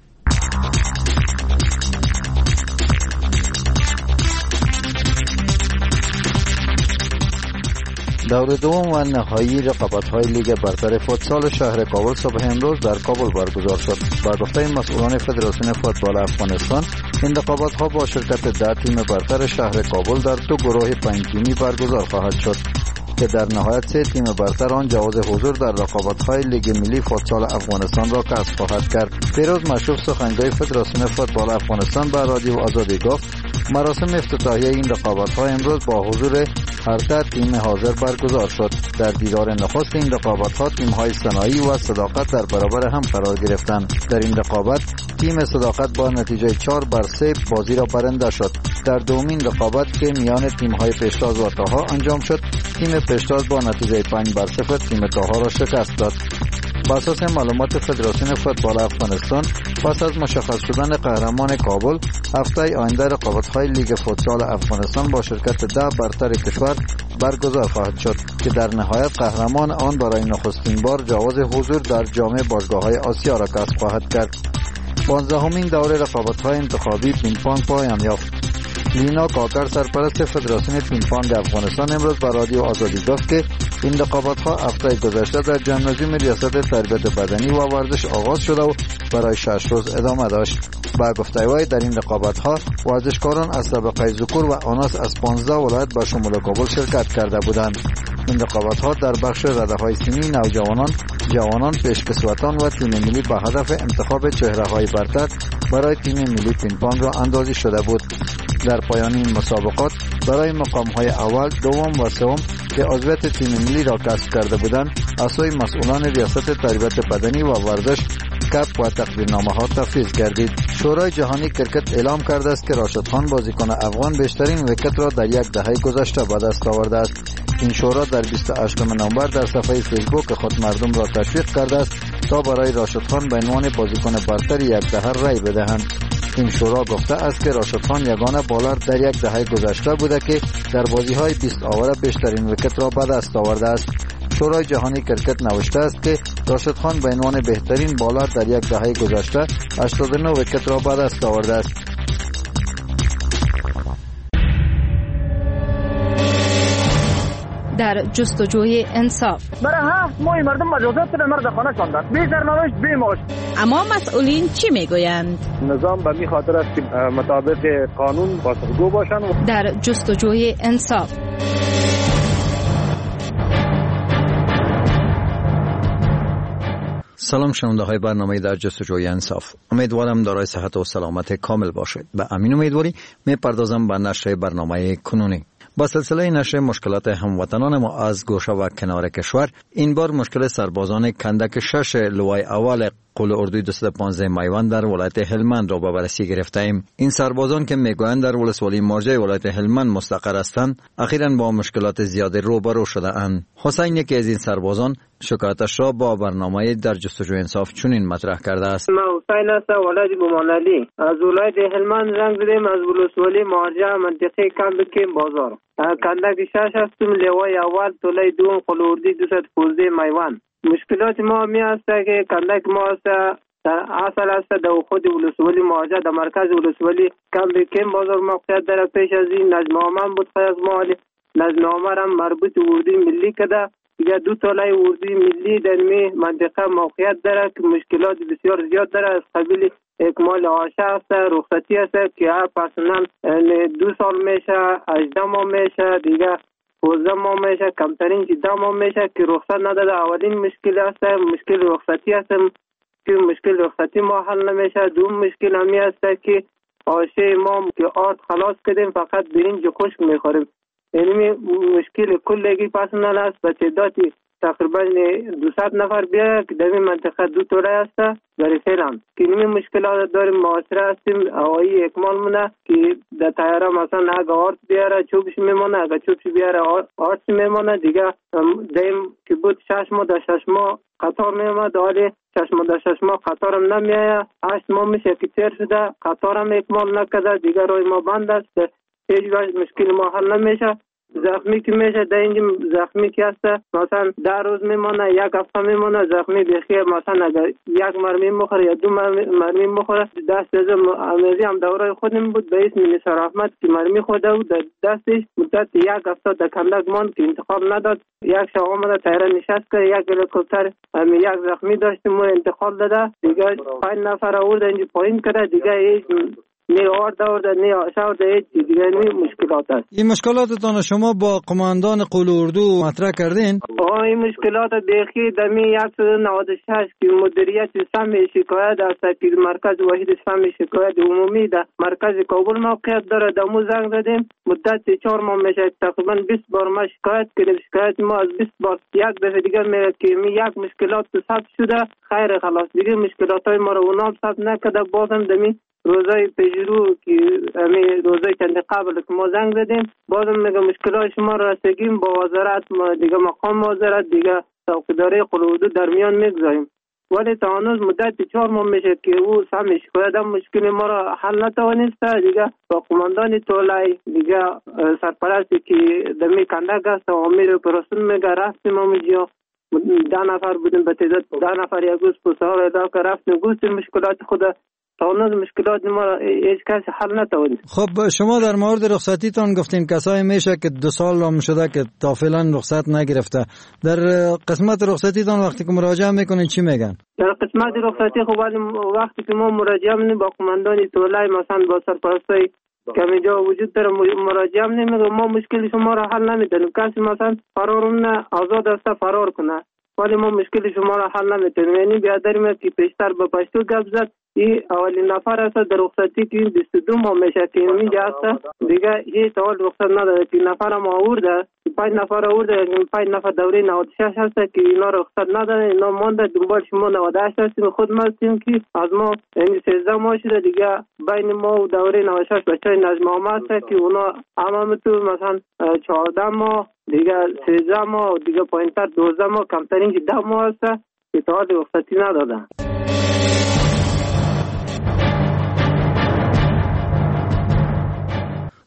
دور دوم و نهایی رقابت‌های لیگ برتر فوتسال شهر کابل صبح امروز در کابل برگزار شد. با گفته مسئولان فدراسیون فوتبال افغانستان، این رقابت‌ها با شرکت 10 تیم برتر شهر کابل در 2 گروه 5 تیمی برگزار خواهد شد که در نهایت 3 تیم برتر آن جواز حضور در رقابت‌های لیگ ملی فوتسال افغانستان را کسب خواهد کرد. پیروز مشروف سخنگوی فدراسیون فوتبال افغانستان به رادیو آزادی گفت مراسم افتتاحیه این رقابت‌ها امروز با حضور هر 10 تیم حاضر برگزار شد. در دیدار نخست این رقابت‌ها تیم‌های صنایعی و صداقت در برابر هم قرار گرفتند. در این رقابت تیم صداقت با نتیجه 4-3 بازی را برنده شد. در دومین رقابت که میان تیم‌های پیشتاز و تاها انجام شد، تیم پیشتاز با نتیجه 5-0 تیم تاها را شکست داد. بر اساس معلومات فدراسیون فوتبال افغانستان، پس از مشخص شدن قهرمان کابل، هفته آینده رقابت‌های لیگ فوتسال افغانستان با شرکت 10 برتر کشور برگزار خواهد شد که در نهایت قهرمان آن برای نخستین بار جواز حضور در جام باشگاه‌های آسیا را کسب خواهد کرد. 15مین دوره رقابت‌های انتخابی پینگ پونگ پایان یافت. لینا کاکر سرپرست فدراسیون پینگ پونگ افغانستان امروز به رادیو آزادی گفت که این رقابت‌ها هفته گذشته در جمنازیوم ریاست تربیت بدنی و ورزش آغاز شده و برای 6 روز ادامه داشت. با گفته وی در این رقابت‌ها ورزشکاران از طبقه ذکور و آناس از 15 ولایت به شمول کابل شرکت کرده بودند. این رقابت‌ها در بخش رده‌های سنی نوجوانان، جوانان، پیشکسوتان و تیم ملی به هدف انتخاب چهره‌های برتر برای تیم ملی پینگ پونگ را اندازی شده بود. در پایان این مسابقات برای مقام‌های اول، دوم و سوم که عضویت تیم ملی را کسب کرده بودند، از سوی مسئولان ریاست تربیت بدنی و ورزش کپ و تقدیرنامه‌ها تفویض گردید. شورای جهانی کرکت اعلام کرده است که راشد خان بازیکن افغان بیشترین ویکت را در یک دهه گذشته به دست آورده است. این شورا در 28 نوامبر در صفحه فیسبوک خود مردم را تشویق کرده است تا برای راشد خان به عنوان بازیکن برتر یک دهه رأی بدهند. این شورا گفته است که راشد خان یگانه بالر در یک دهه گذشته بوده که در بازی‌های 20 اوور بیشترین ویکت را به دست آورده است. شورای جهانی کرکت نوشته است که راشد خان به عنوان بهترین بالر در یک دهه گذشته 89 ویکت را به دست آورده است. در جستجوی انصاف برای 7 ماه مردم مجازات را مرد خانه شاندن، بی سرنوشت بی معاش. اما مسئولین چی میگویند؟ نظام به می خاطر است که مطابق قانون پاسخگو باشند. در جستجوی انصاف سلام شنونده های برنامه در جستجوی انصاف. امیدوارم دارای صحت و سلامت کامل باشید. به امین امیدواری می پردازم به نشر برنامه کنونی. با سلسله نشر مشکلات هموطنان ما از گوشه و کنار کشور، این بار مشکل سربازان کندک 6 لوای اول قول اردوی 215 میوند در ولایت هلمند را به بررسی گرفته ایم. این سربازان که میگویند در ولسوالی مارجه ولایت هلمند مستقر هستند، اخیراً با مشکلات زیاد روبرو شده اند. حسین یکی از این سربازان شکایتش را با برنامه در جستجوی انصاف چنین مطرح کرده است. ما حسین هستم، ولایت بومانعلی. از ولایت هلمند زنگ زدیم، از ولسوالی مارجه منطقه کمبکیم بازار. کندک 6 هستم، لوای اول توله دوم قول اردوی 215 میوند. مشکلات ما می است که کندک ما است در اصل است در خود ولسوالی مارجه در مرکز ولسوالی کمبکیم بازار موقعیت داره. پیش از این نظمنامه بود از مالی نظمنامه را مربوط اردوی ملی کده. دیگه 2 توله اردوی ملی در می منطقه موقعیت داره که مشکلات بسیار زیاد داره. از قبیل اکمال آشه است، رخصتی است که هر پرسنل 2 سال میشه، 18 ماه میشه، دیگه 12 ماه میشه، کمترین 10 ماه میشه که رخصت نداده. اولین مشکل است مشکل رخصتی است که مشکل رخصتی ما حل نمیشه. دوم مشکل همی است که آشه ما که آرد خلاص کردیم فقط برنج خشک میخوریم. یعنی مشکل کلگی پرسنل است به تعدادی تقریبا 200 نفر بیا که در این منطقه 2 توله است در فعلا که این مشکلات داریم. معاصره هستیم، هوایی اکمال مونه که در تیاره مثلا اگه آرد بیاره چوبش میمونه، اگه چوبش بیاره آرد میمونه. دیگه دیم که بود 6 ماه در 6 ماه قطار میمد، حالی 6 ماه در 6 ماه قطار هم نمیایه. 8 ماه میشه که تیر شده، قطار هم اکمال نکده، دیگه روی ما بند است، هیچ وقت مشکل ما حل نمیشه. زخمی که میشه در اینجا زخمی که هست مثلا 10 روز میمونه، 1 هفته میمونه زخمی بخیر. مثلا اگر 1 مرمی مخوره یا 2 مرمی مخوره، دست از امیزی هم دوره خودم بود به اسم نثار احمد که مرمی خورده بود در دستش مدت 1 هفته در کندک ماند که انتقال نداد. 1 شب آمده تیره نشست که 1 هلیکوپتر 1 زخمی داشتیم و انتقال داده. دیگه 5 نفر آورده اینجا پایین کرده، دیگه هیچ نه آورده نه آورده دیگه مشکلات است. این مشکلاتتان شما با قماندان قول اردو مطرح کردین؟ این مشکلات بیخی دمی 196 که مدیریت سم شکایت است که مرکز واحد سم شکایت عمومی در مرکز کابل موقعیت داره. دمو زنگ زدیم مدت 4 ماه میشه، تقریبا 20 بار ما شکایت کردیم. شکایت ما از 20 بار 1 دفعه دیگه میگه که 1 مشکلات ثبت شده، خیر خلاص دیگه مشکلات های ما رو اونام ثبت نکرده. بازم دمی روزای پیشرو که روزای چند قبل که ما زنگ زدیم بازم میگه مشکلات شما را رسیدیم با وزارت، ما دیگه مقام وزارت دیگه توقیداری قول اردو در میان میگذاریم. ولی تا هنوز مدت 4 ماه میشه که او سم شکایت هم مشکل ما را حل نتوانسته. دیگه با قماندان تولای دیگه سرپرستی که دمی کندک است و امیر اپراسیون میگه رفتیم اونجا 10 نفر بودیم به تعداد 10 نفر یک روز پسار ادا که رفتیم گفتیم مشکلات خود تاونز مشکلات ما هیچ کس حل نتوانید. خب شما در مورد رخصتیتان گفتین کسایی میشه که 2 سال هم شده که تا فعلا رخصت نگرفته. در قسمت رخصتیتان وقتی که مراجعه میکنین چی میگن؟ در قسمت رخصتی خب وقتی که ما مراجعه میکنیم با قماندان تولای مثلا با سرپرستای که اینجا وجود داره مراجعه میکنیم، ما مشکل شما را حل نمیتونیم. کسی مثلا فرارونه آزاد است فرار کنه ولی ما مشکل شما را حل نمیتونیم. یعنی بیادریم که پیشتر به پشتو گپ زد این اولین نفر است در رخصتی که 22 ماه میشه که اینجا است دیگه هیچ اول رخصت نداره که نفر ما آورده 5 نفر آورده 5 نفر دوره 96 هست که اینا رخصت نداره. اینا مانده دنبال شما 98 هستیم خود ما هستیم که از ما این 13 ماه شده دیگه بین ما و دوره 96 بچهای نظم هست که اونا همه تو مثلا 14 ماه دیگه 13 ماه دیگه پایینتر 12 ماه کمترین که 10 ماه هست که تا رخصتی ندادن.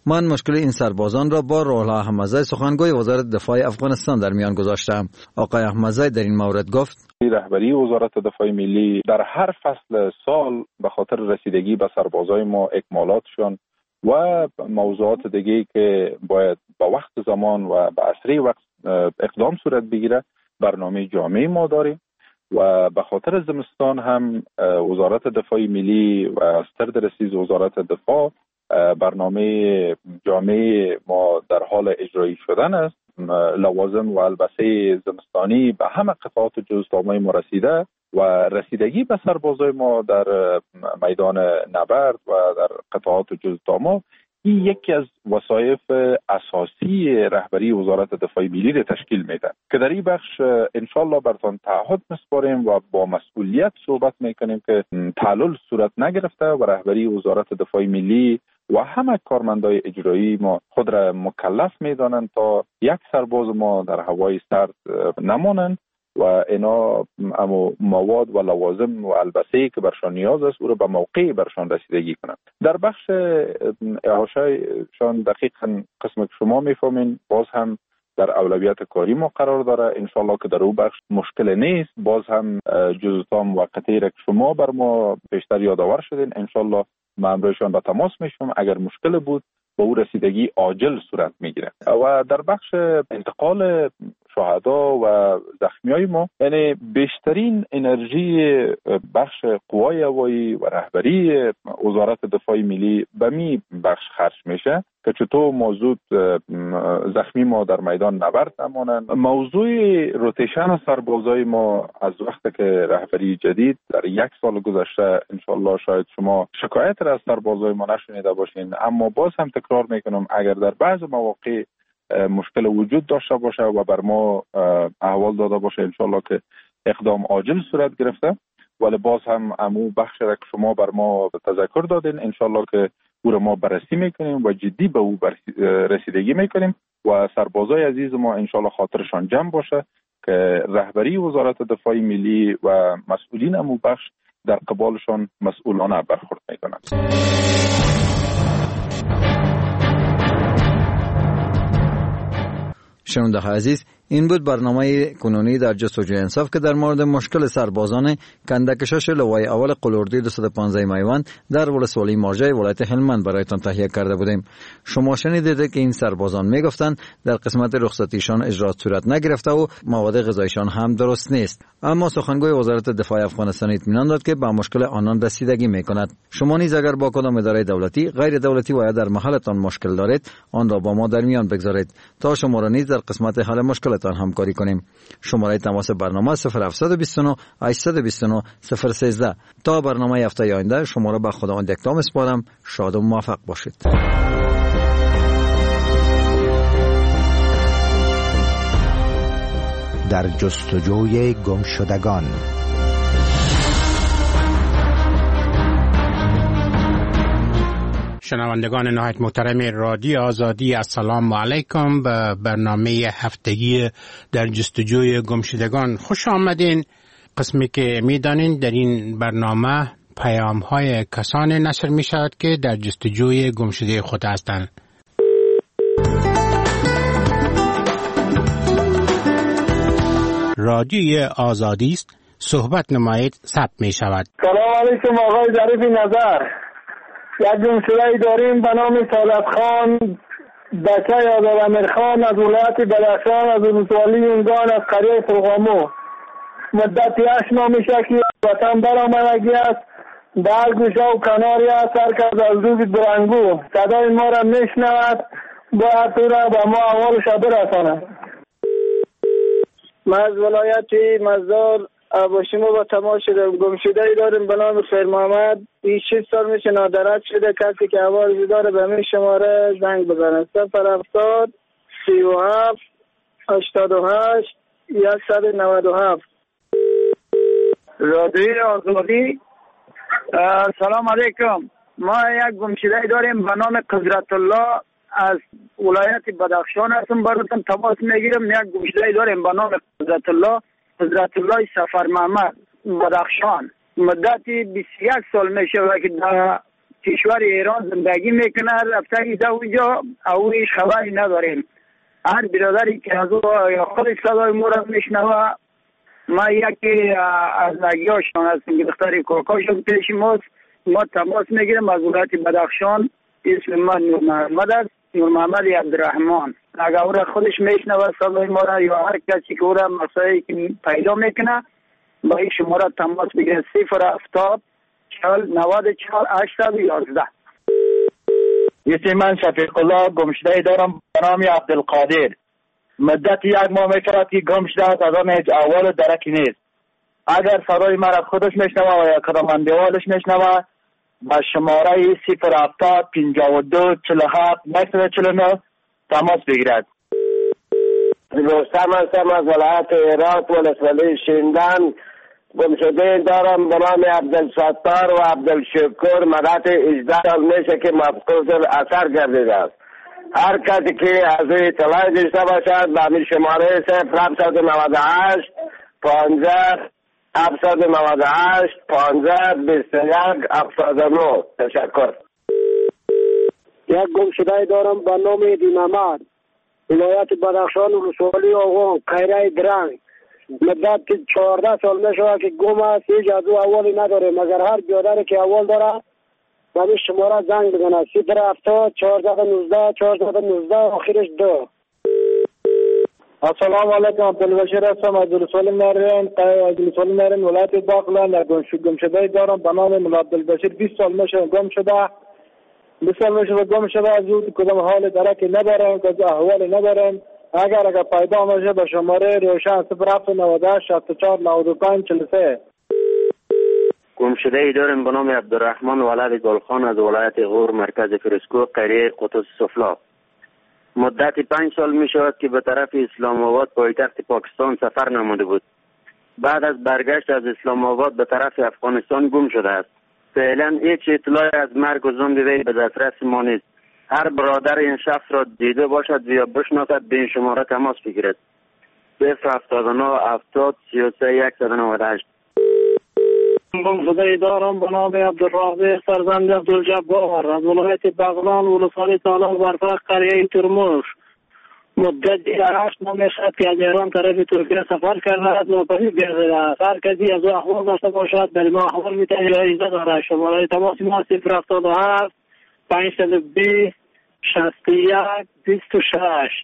من مشکل این سربازان را با روح الله احمدزی سخنگوی وزارت دفاع افغانستان در میان گذاشتم. آقای احمدزی در این مورد گفت رهبری وزارت دفاع ملی در هر فصل سال به خاطر رسیدگی به سربازای ما اکمالاتشون و موضوعات دیگه که باید با وقت زمان و به اسرع وقت اقدام صورت بگیره برنامه جامع ما داریم و به خاطر زمستان هم وزارت دفاع ملی و سردرسیز وزارت دفاع برنامه جامع ما در حال اجرایی شدن است. لوازم و البسه زمستانی به همه قطعات جزئیات ما رسیده و رسیدگی به سربازای ما در میدان نبرد و در قطعات جزئیات ما این یکی از وظایف اساسی رهبری وزارت دفاع ملی را تشکیل میده که در این بخش انشالله براتون تعهد میسپاریم و با مسئولیت صحبت میکنیم که تعلل صورت نگرفته و رهبری وزارت دفاع ملی و همه کارمندای اجرایی ما خود را مکلف میدانند تا یک سرباز ما در هوای سرد نمانند و اینا اما مواد و لوازم و البسه‌ای که برشان نیاز است او را به موقع برشان رسیدگی کنند. در بخش اعاشه‌شان دقیقاً قسم که شما میفهمین باز هم در اولویت کاری ما قرار داره. انشالله که در او بخش مشکل نیست. باز هم جزئیات موقتی را که شما بر ما بیشتر یادآور شدین انشالله ما امروزشان به تماس میشم اگر مشکل بود با او رسیدگی عاجل صورت میگیره. و در بخش انتقال شهدا و زخمیای ما یعنی بیشترین انرژی بخش قوای هوایی و رهبری وزارت دفاع ملی به می بخش خرج میشه که چطور موضوع زخمی ما در میدان نبرد نمانند. موضوع روتیشن سربازای ما از وقتی که رهبری جدید در 1 سال گذشته انشالله شاید شما شکایت را از سربازای ما نشنیده باشین، اما باز هم تکرار میکنم اگر در بعض مواقع مشکل وجود داشته باشه و بر ما احوال داده باشه انشالله که اقدام عاجل صورت گرفته، ولی باز هم امو بخش را که شما بر ما تذکر دادین انشالله که او را ما بررسی میکنیم و جدی به او رسیدگی میکنیم و سربازای عزیز ما انشالله خاطرشان جمع باشه که رهبری وزارت دفاع ملی و مسئولین امو بخش در قبالشان مسئولانه برخورد میکنند. شنونده عزیز، این بود برنامه کنونی در جستجوی انصاف که در مورد مشکل سربازان کندکشش لوای اول قلوردی 215 میوند در ولسوالی مارجه ولایت هلمند برایتان تهیه کرده بودیم. شما شنیدید که این سربازان میگفتند در قسمت رخصتیشان اجرات صورت نگرفته و مواد غذایشان هم درست نیست، اما سخنگوی وزارت دفاع افغانستان اطمینان داد که به مشکل آنان رسیدگی میکند. شما نیز اگر با کدام اداره دولتی، غیر دولتی و یا در محلتان مشکل دارید آن را با ما در میان بگذارید تا شما را نیز در قسمت حل مشکلتان همکاری کنیم. شماره تماس برنامه 0729 829 013. تا برنامه هفته آینده شما را به خداوند یکتا میسپارم. شاد و موفق باشید. در جستجوی گمشدگان. شنوندگان نهایت محترم رادیو آزادی، السلام علیکم به برنامه هفتگی در جستجوی گمشدگان خوش آمدین. قسمی که میدانین در این برنامه پیام های کسانی نشر می شود که در جستجوی گمشده خود هستند. رادیو آزادی است، صحبت نمایید ثبت می شود. سلام علیکم آقای ظریف نظر. یک گمشده‌ای داریم به نام سالت خان بچه آزاد امیر خان از ولایت بدخشان از ولسوالی اونگان از قریه فرغامو. مدتی 8 ماه میشه که وطن برآمدگی است. در گوشه و کناری است سرکرد از روز برنگو صدای ما را میشنود، باید تو را به ما احوالش برساند. ما از ولایت مزار با شما با تماس شدم. گمشده‌ای داریم به نام خیر محمد. این 6 سال میشه نادرد شده. کسی که حوالش داره به همین شماره زنگ بزنه 070 37 88 197. رادیو آزادی. سلام علیکم. ما یک گمشده‌ای داریم به نام قدرت الله از ولایت بدخشان هستم. براتون تماس میگیرم. یک گمشده‌ای داریم به نام قدرت الله سفر محمد بدخشان. مدتی 21 سال میشه که در کشور ایران زندگی میکنه، رفته ایده اونجا او هیچ خبری نداریم. هر برادری که از او یا خودش صدای ما را میشنوه، ما یکی از نگیاشان هستیم که دختری کاکاشون پیش ماست، ما تماس میگیریم از ولایت بدخشان. اسم من نور محمد است، نور محمد عبدالرحمن. اگر او را خودش میشنوه صدای ما را یا هر کسی که او را مسائلی که پیدا میکنه با این شماره تماس بگیره 070 40 94 811. اسم من شفیق الله گمشده دارم به نام عبدالقادر. مدت یک ماه میشود که گم شده است، از آن هیچ احوال درکی نیست. اگر صدای مرا خودش میشنوه و یا کدام دیوالش میشنوه با شماره 070 52 47 949 تماس بگیرد. رستم هستم از ولایت هرات ولسوالی شیندان. گمشده دارم به نام عبدالستار و عبدالشکر. مدت 18 سال میشه که مفقود اثر گردیده است. هر کسی که از این اطلاع داشته باشد به همین شماره 0798 15 798 15 21 79. تشکر. یک گمشده دارم به نام دینامد، ولایت بدخشان ولسوالی آغان قیره درنگ. مدت 14 سال میشه که گم است، هیچ از او اولی نداره، مگر هر بیادری که اول داره به این شماره زنگ بزنه 070 1419 1419 آخرش 2. السلام علیکم. عبدالبشیر هستم از ولسوالی نرین ولایت باقلان. گمشده دارم به نام مولا عبدالبشیر. 20 سال میشه گم شده. 20 سال میشه گم شده. از او کدام حال درکی ندارم، کدام احوالی ندارم. اگر پیدا میشه به شماره روشن 0798 64 95 43. گمشده ای دارم به نام عبدالرحمن ولد گلخان از ولایت غور مرکز فرسکو قریه قطز سفلا. مدت 5 سال می شود که به طرف اسلام آباد پایتخت پاکستان سفر نموده بود. بعد از برگشت از اسلام آباد به طرف افغانستان گم شده است. فعلا هیچ اطلاعی از مرگ و زند وی به دسترس ما نیست. هر برادر این شخص را دیده باشد یا بشناسد به این شماره تماس بگیرد. 079 70 33 198. گمشده دارم به نام عبدالرازق فرزند عبدالجبار از ولایت بغلان ولسوالی تالاب برفق قریه ترموش. مدت 8 ماه میشد که از ایران طرف ترکیه سفر کرده است و پدید گردیده است. هر کسی از او احوال داشته باشد در ما احوال میتونه ایزه داره. شماره تماس ما 077 520 61 26.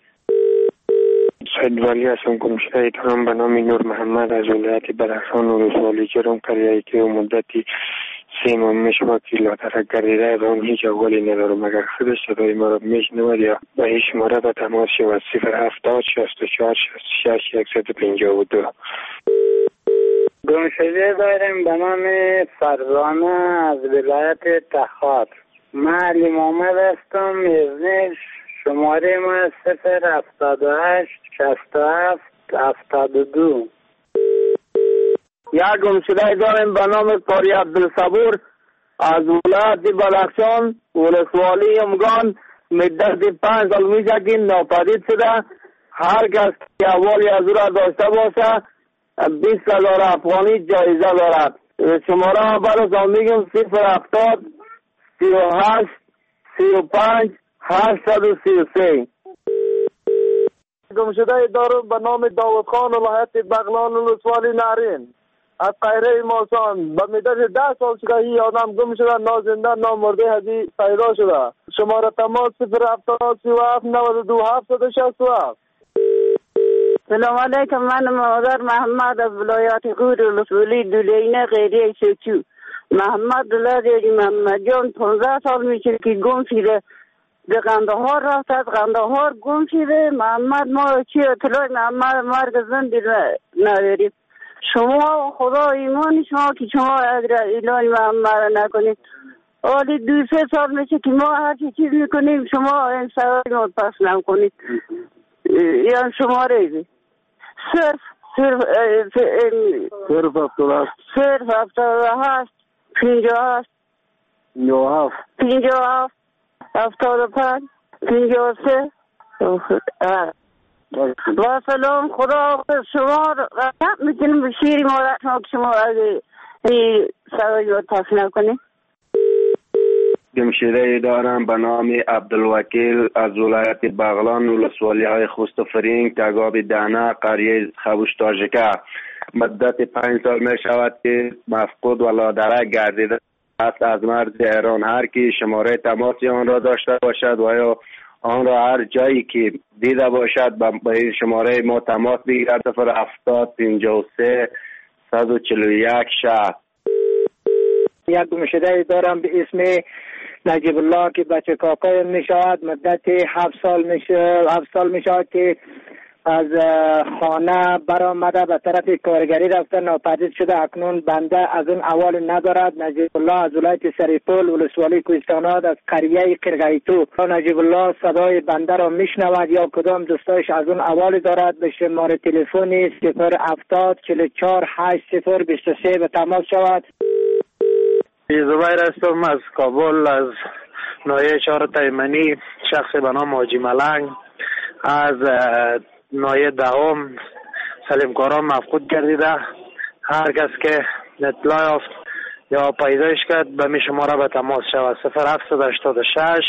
سید ولی هستم. گمشده دارم به نام نور محمد از ولایت بدخشان ولسوالی جرم قریه که مدتی 3 ماه میشود که لاترک گردیده از آن هیچ اولی ندارم. اگر خودش صدای ما را میشنود یا به این شماره به تماس شود 070 64 66 152. گمشده داریم به نام فرزانه از ولایت تخار. من علی محمد هستم. ازنش شماره ما 078 67 72. یک گمشده داریم به نام قاری عبدالصبور از ولایت بدخشان ولسوالی امگان. مدت 5 سال میشه که ناپدید شده. هر کس که اولی از او را داشته باشه 20,000 افغانی جایزه دارد. شماره بعد از آن میگم 070 38 35 833. گمشده دارم به نام داود خان ولایت بغلان ولسوالی نرین از قیره ماسان. به مدت 10 سال شده این آدم گم شده، نازنده نامرده هدی پیدا شده. شماره تماس 070 37 92 767. سلام علیکم. من مادر محمد از ولایت غور ولسوالی دولینه قریه شیچو. محمد دلاری محمد جان 15 سال میشه که گم شده. به قندهار رفت، از قندهار گم شده. محمد ما چی اطلاع محمد مرگ زندی نداریم. شما خدا ایمان شما که شما اعلان محمد نکنید. حالی 2-3 سال میشه که ما هر چیز میکنیم شما این سوال ما پس نکنید. یعنی شما ریزی صرف 78 58 57 75 53. و سلام. خدا شما قطع میکنیم به شیری مادر شما که شما از این سوال رو پس نکنید. گمشده دارم به نام عبدالوکیل از ولایت بغلان، ولسوالی های خوست و فرینگ، تگاب دانه، قریه خبوش تاژیکه. مدت 5 سال می شود که مفقود و لادرک گردیده است. از مرز ایران هر کی شماره تماسی آن را داشته باشد و یا آن را هر جایی که دیده باشد به این شماره ما تماس بگیرد. 070 53 141 60. یک گمشده دارم به اسم نجیب الله که بچه کاکایم می شود. مدت 7 سال می شود که از خانه برآمده به طرف کارگری رفته، ناپدید شده. اکنون بنده از اون اول ندارد. نجیب الله از ولایت سریپول، ولسوالی کوهستانات، از قریه قرقیتو. نجیب الله صدای بنده را میشنود یا کدام دوستایش از اون اول دارد، به شماره تلفن 070 44 80 23 به تماس شود. زبیر هستم از کابل، از نایه 4 تیمنی. شخص به نام حاجی ملنگ از نایه 10 سلیم کاران مفقود گردیده. هر کس که اطلاع یافت یا پیدایش کرد به می شماره به تماس شود. 0786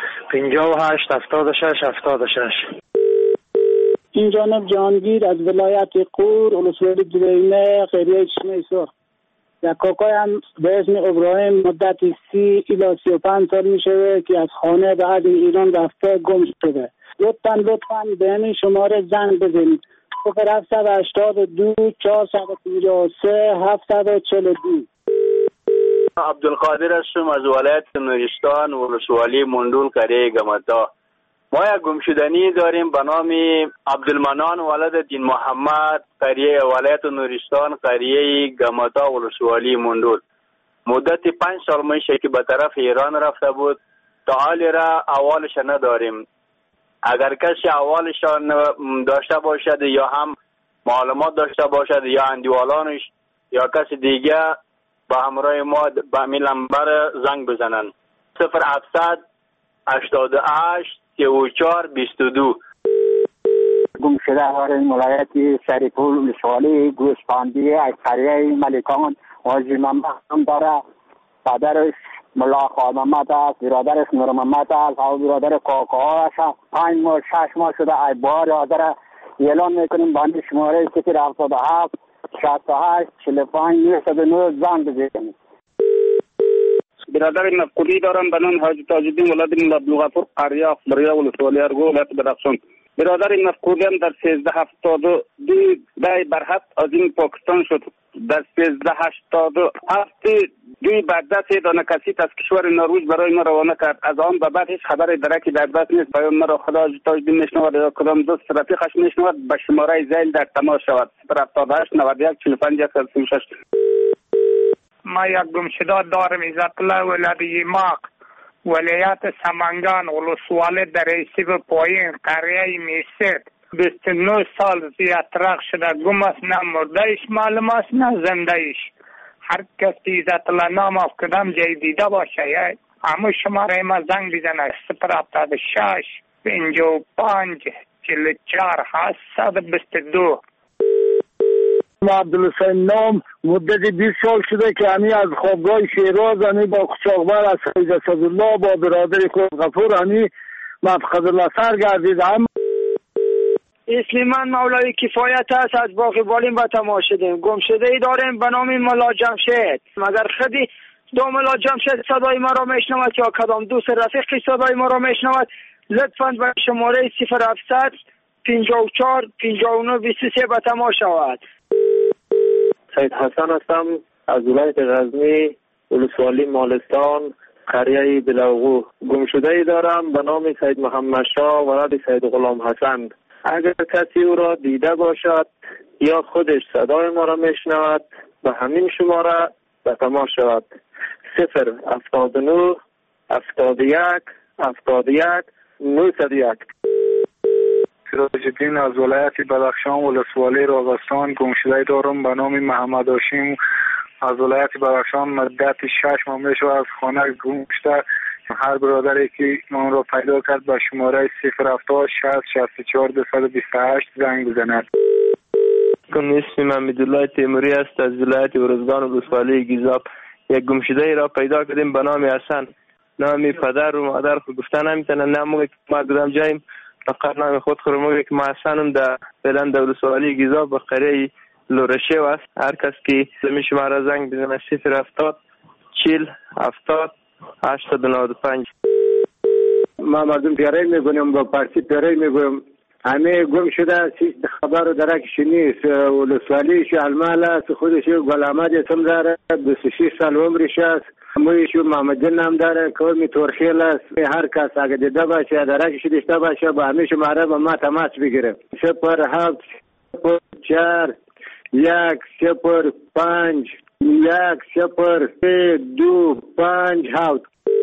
58 76 76. این جانب جهانگیر از ولایت قور، ولسوالی درینه، قریه چشمه سرخ. یک کاکایم به اسم ابراهیم مدت 30 الی 35 سال می شود که از خانه به عدن ایران رفته گم شده. لطفاً به این شماره زنگ بزنید. 0782 453 742. عبدالقادر هستم از ولایت نورستان، ولسوالی مندول، قریه گمتا. ما یک گمشدنی داریم به نام عبدالمنان ولد دین محمد، قریه ولایت نورستان، قریه گمتا، ولسوالی مندول. مدت 5 سال میشه که به طرف ایران رفته بود. تا حالی را اولش نداریم. اگر کسی اولشان داشته باشد یا هم معلومات داشته باشد یا اندیوالانش یا کسی دیگه با همراه ما به این نمبر زنگ بزنن. 0700 88 34 22. گم شده داریم ولایت سریپول، ولسوالی گوسفندی، از قریه ملکان. حاجی محمد هم داره، پدرش ملا خان محمد است، برادرش نور محمد است، او برادر کاکا است. 5 ماه 6 ماه شده. ای بار آدر اعلان میکنیم باندې شماره 077 68 45 909 زنگ بزنید. برادر مفقودی دارم به نام حاجی تاج الدین ولد ملا عبدالغفور، قریه اخباریه، ولسوالی ارگو، ولایت بدخشان. برادر مفقودی هم در 1372 دای برحق از این پاکستان شد. در 1387 دوی بعد دست دانه کسی از کشور نروژ برای ما روانه کرد. از آن به بعد هیچ خبر درکی در دست نیست. پیام مرا خدا تاج الدین میشنود یا کدام دوست رفیقش میشنود به شماره زیل در تماس شود. 078 91 45 136. ما یک گمشده دارم عزت الله ولدی ماق، ولایت سمنگان، ولسوالی دریسی پایین، قریه میسر. 29 سال زیاترق شده گم است. نه مردهش معلوم است نه زندهش. هر کس عزت الله نام از کدام جای دیده باشه همون شماره ما زنگ بزنه. 076 55 44 722. عبدالحسین نام مدت 20 سال شده که همی از خوابگاه شیراز همی با قچاقبر از سید اسدالله با برادر غفور همی مفقد الله سر گردیدم. اسم من مولای کفایت است، از باغ بالین به تماس شدیم. گم شده ای داریم به نام ملا جمشید. مگر خودی دو ملا جمشید صدای ما را میشنود یا کدام دوست رفیقی صدای ما را میشنود، لطفاً به شماره 0700 54 59 23 به تماس شود. سید حسن هستم از ولایت غزنی، ولسوالی مالستان، قریه بلاغو. گمشده ای دارم به نام سید محمد شاه ولد سید غلام حسن. اگر کسی او را دیده باشد یا خودش صدای ما را میشنود به همین شماره به تماس شود. 079 71 71 901. سراج الدین از ولایت بدخشان، ولسوالی راغستان. گمشده دارم به نام محمد هاشم از ولایت بدخشان. مدت 6 ماه میشه از خانه گم شده. هر برادری که من را پیدا کرد به شماره 070 60 64 228 زنگ بزند. اسم من عبدالله تیموری است از ولایت ارزگان، ولسوالی گیزاب. یک گمشده ای را پیدا کردیم به نام حسن. نام پدر و مادر خود گفتن نمیتونن. نه موقع که ما کدام جاییم فقط نام خود خود موقع که ما هستنم در فعلا در ولسوالی گیزاب به قریه لورشه است. هر کس که زمین شما را زنگ بزنه 070 40 70 895. ما مردم پیاره میگویم با پارسی پیاره میگویم همه گم شده هیچ خبر درکش نیست. ولسوالی شالمال است، خودش گل احمد اسم داره، 26 سال عمرش است. مویش محمد نام داره، قوم تورخیل است. هر کس اگه دیده باشه درکش داشته باشه با همه شماره با ما تماس بگیره. 07 4 1 0 5 1 0 2 5 7.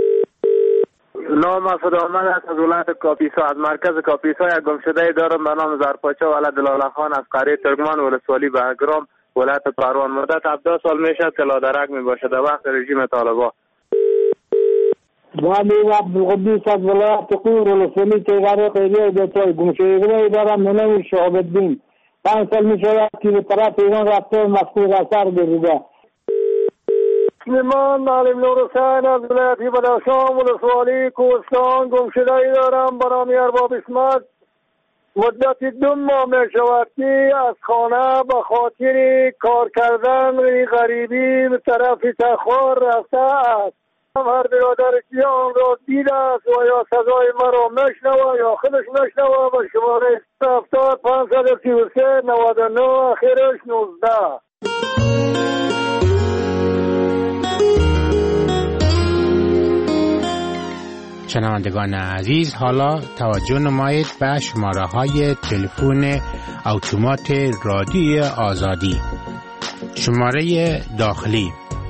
نام مسعود احمد است از ولایت کاپیسا. از مرکز کاپیسا یک گمشده دارم به نام زرپاچه ولد لاله خان از قریه ترکمان ولسوالی بهگرام ولایت پروان. مدت 17 سال میشد که لادرک میباشه در وقت رژیم طالبان. وامی عبدالقدوس از ولایت قور ولسوالی تیغاره قیریه بیتای گمشده دارم به نام شهاب الدین. 5 سال میشود که به طرف ایران رفته مفقود اثر گردیده. سلیمان معلم نورحسین از ولایت بدخشان ولسوالی کوهستان گمشده دارم به نام ارباب اسمت. مدت 2 ماه می شود که از خانه به خاطر کار کردن غریبی به طرف تخار رفته است. هر برادر که آن را دیده است و یا صدای مرا مشنوه یا خودش مشنوه به شماره 70 533 99 آخرش 19. شنوندگان عزیز، حالا توجه نمایید به شماره های تلفن اتومات رادیوی آزادی. شماره داخلی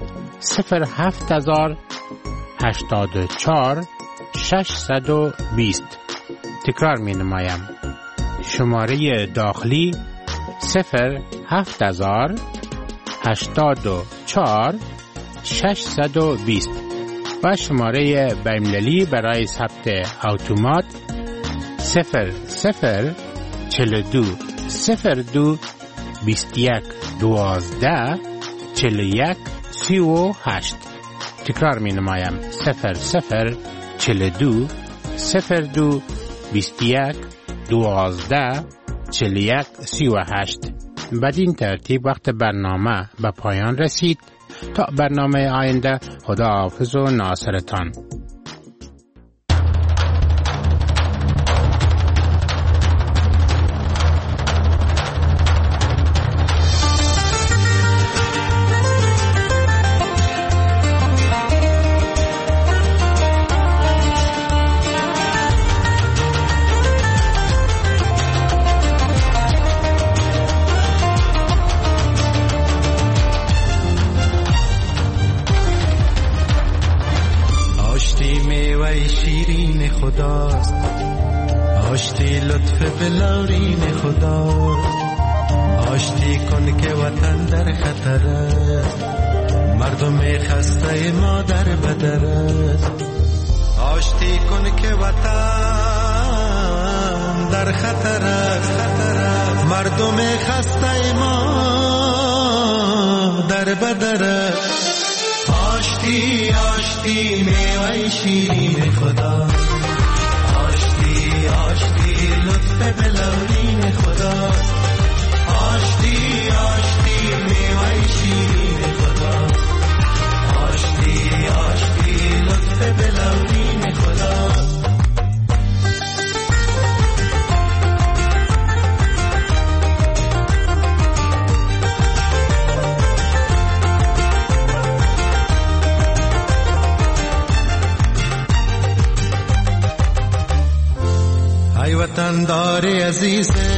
07084 620. تکرار می نمایم. شماره داخلی 07084 620 و شماره بین‌المللی برای ثبت اتومات 0042 02 21 12 41 38. تکرار می نمایم 0042 02 21 12 41 38. بدین ترتیب وقت برنامه به پایان رسید. تا برنامه آینده، خداحافظ و ناصرتان. خداست آشتی لطف بلورین خداست. آشتی کن که وطن در خطر است، مردم خسته ما در بدر است. آشتی کن که وطن در خطر است، مردم خسته ما در بدر است. آشتی آشتی میوه شیرین خدا، آشتی آشتی لطف بلورین خدا. آشتی آشتی میوه شیرین خدا، آشتی آشتی لطف بلورین خدا. ای وطن دار عزیز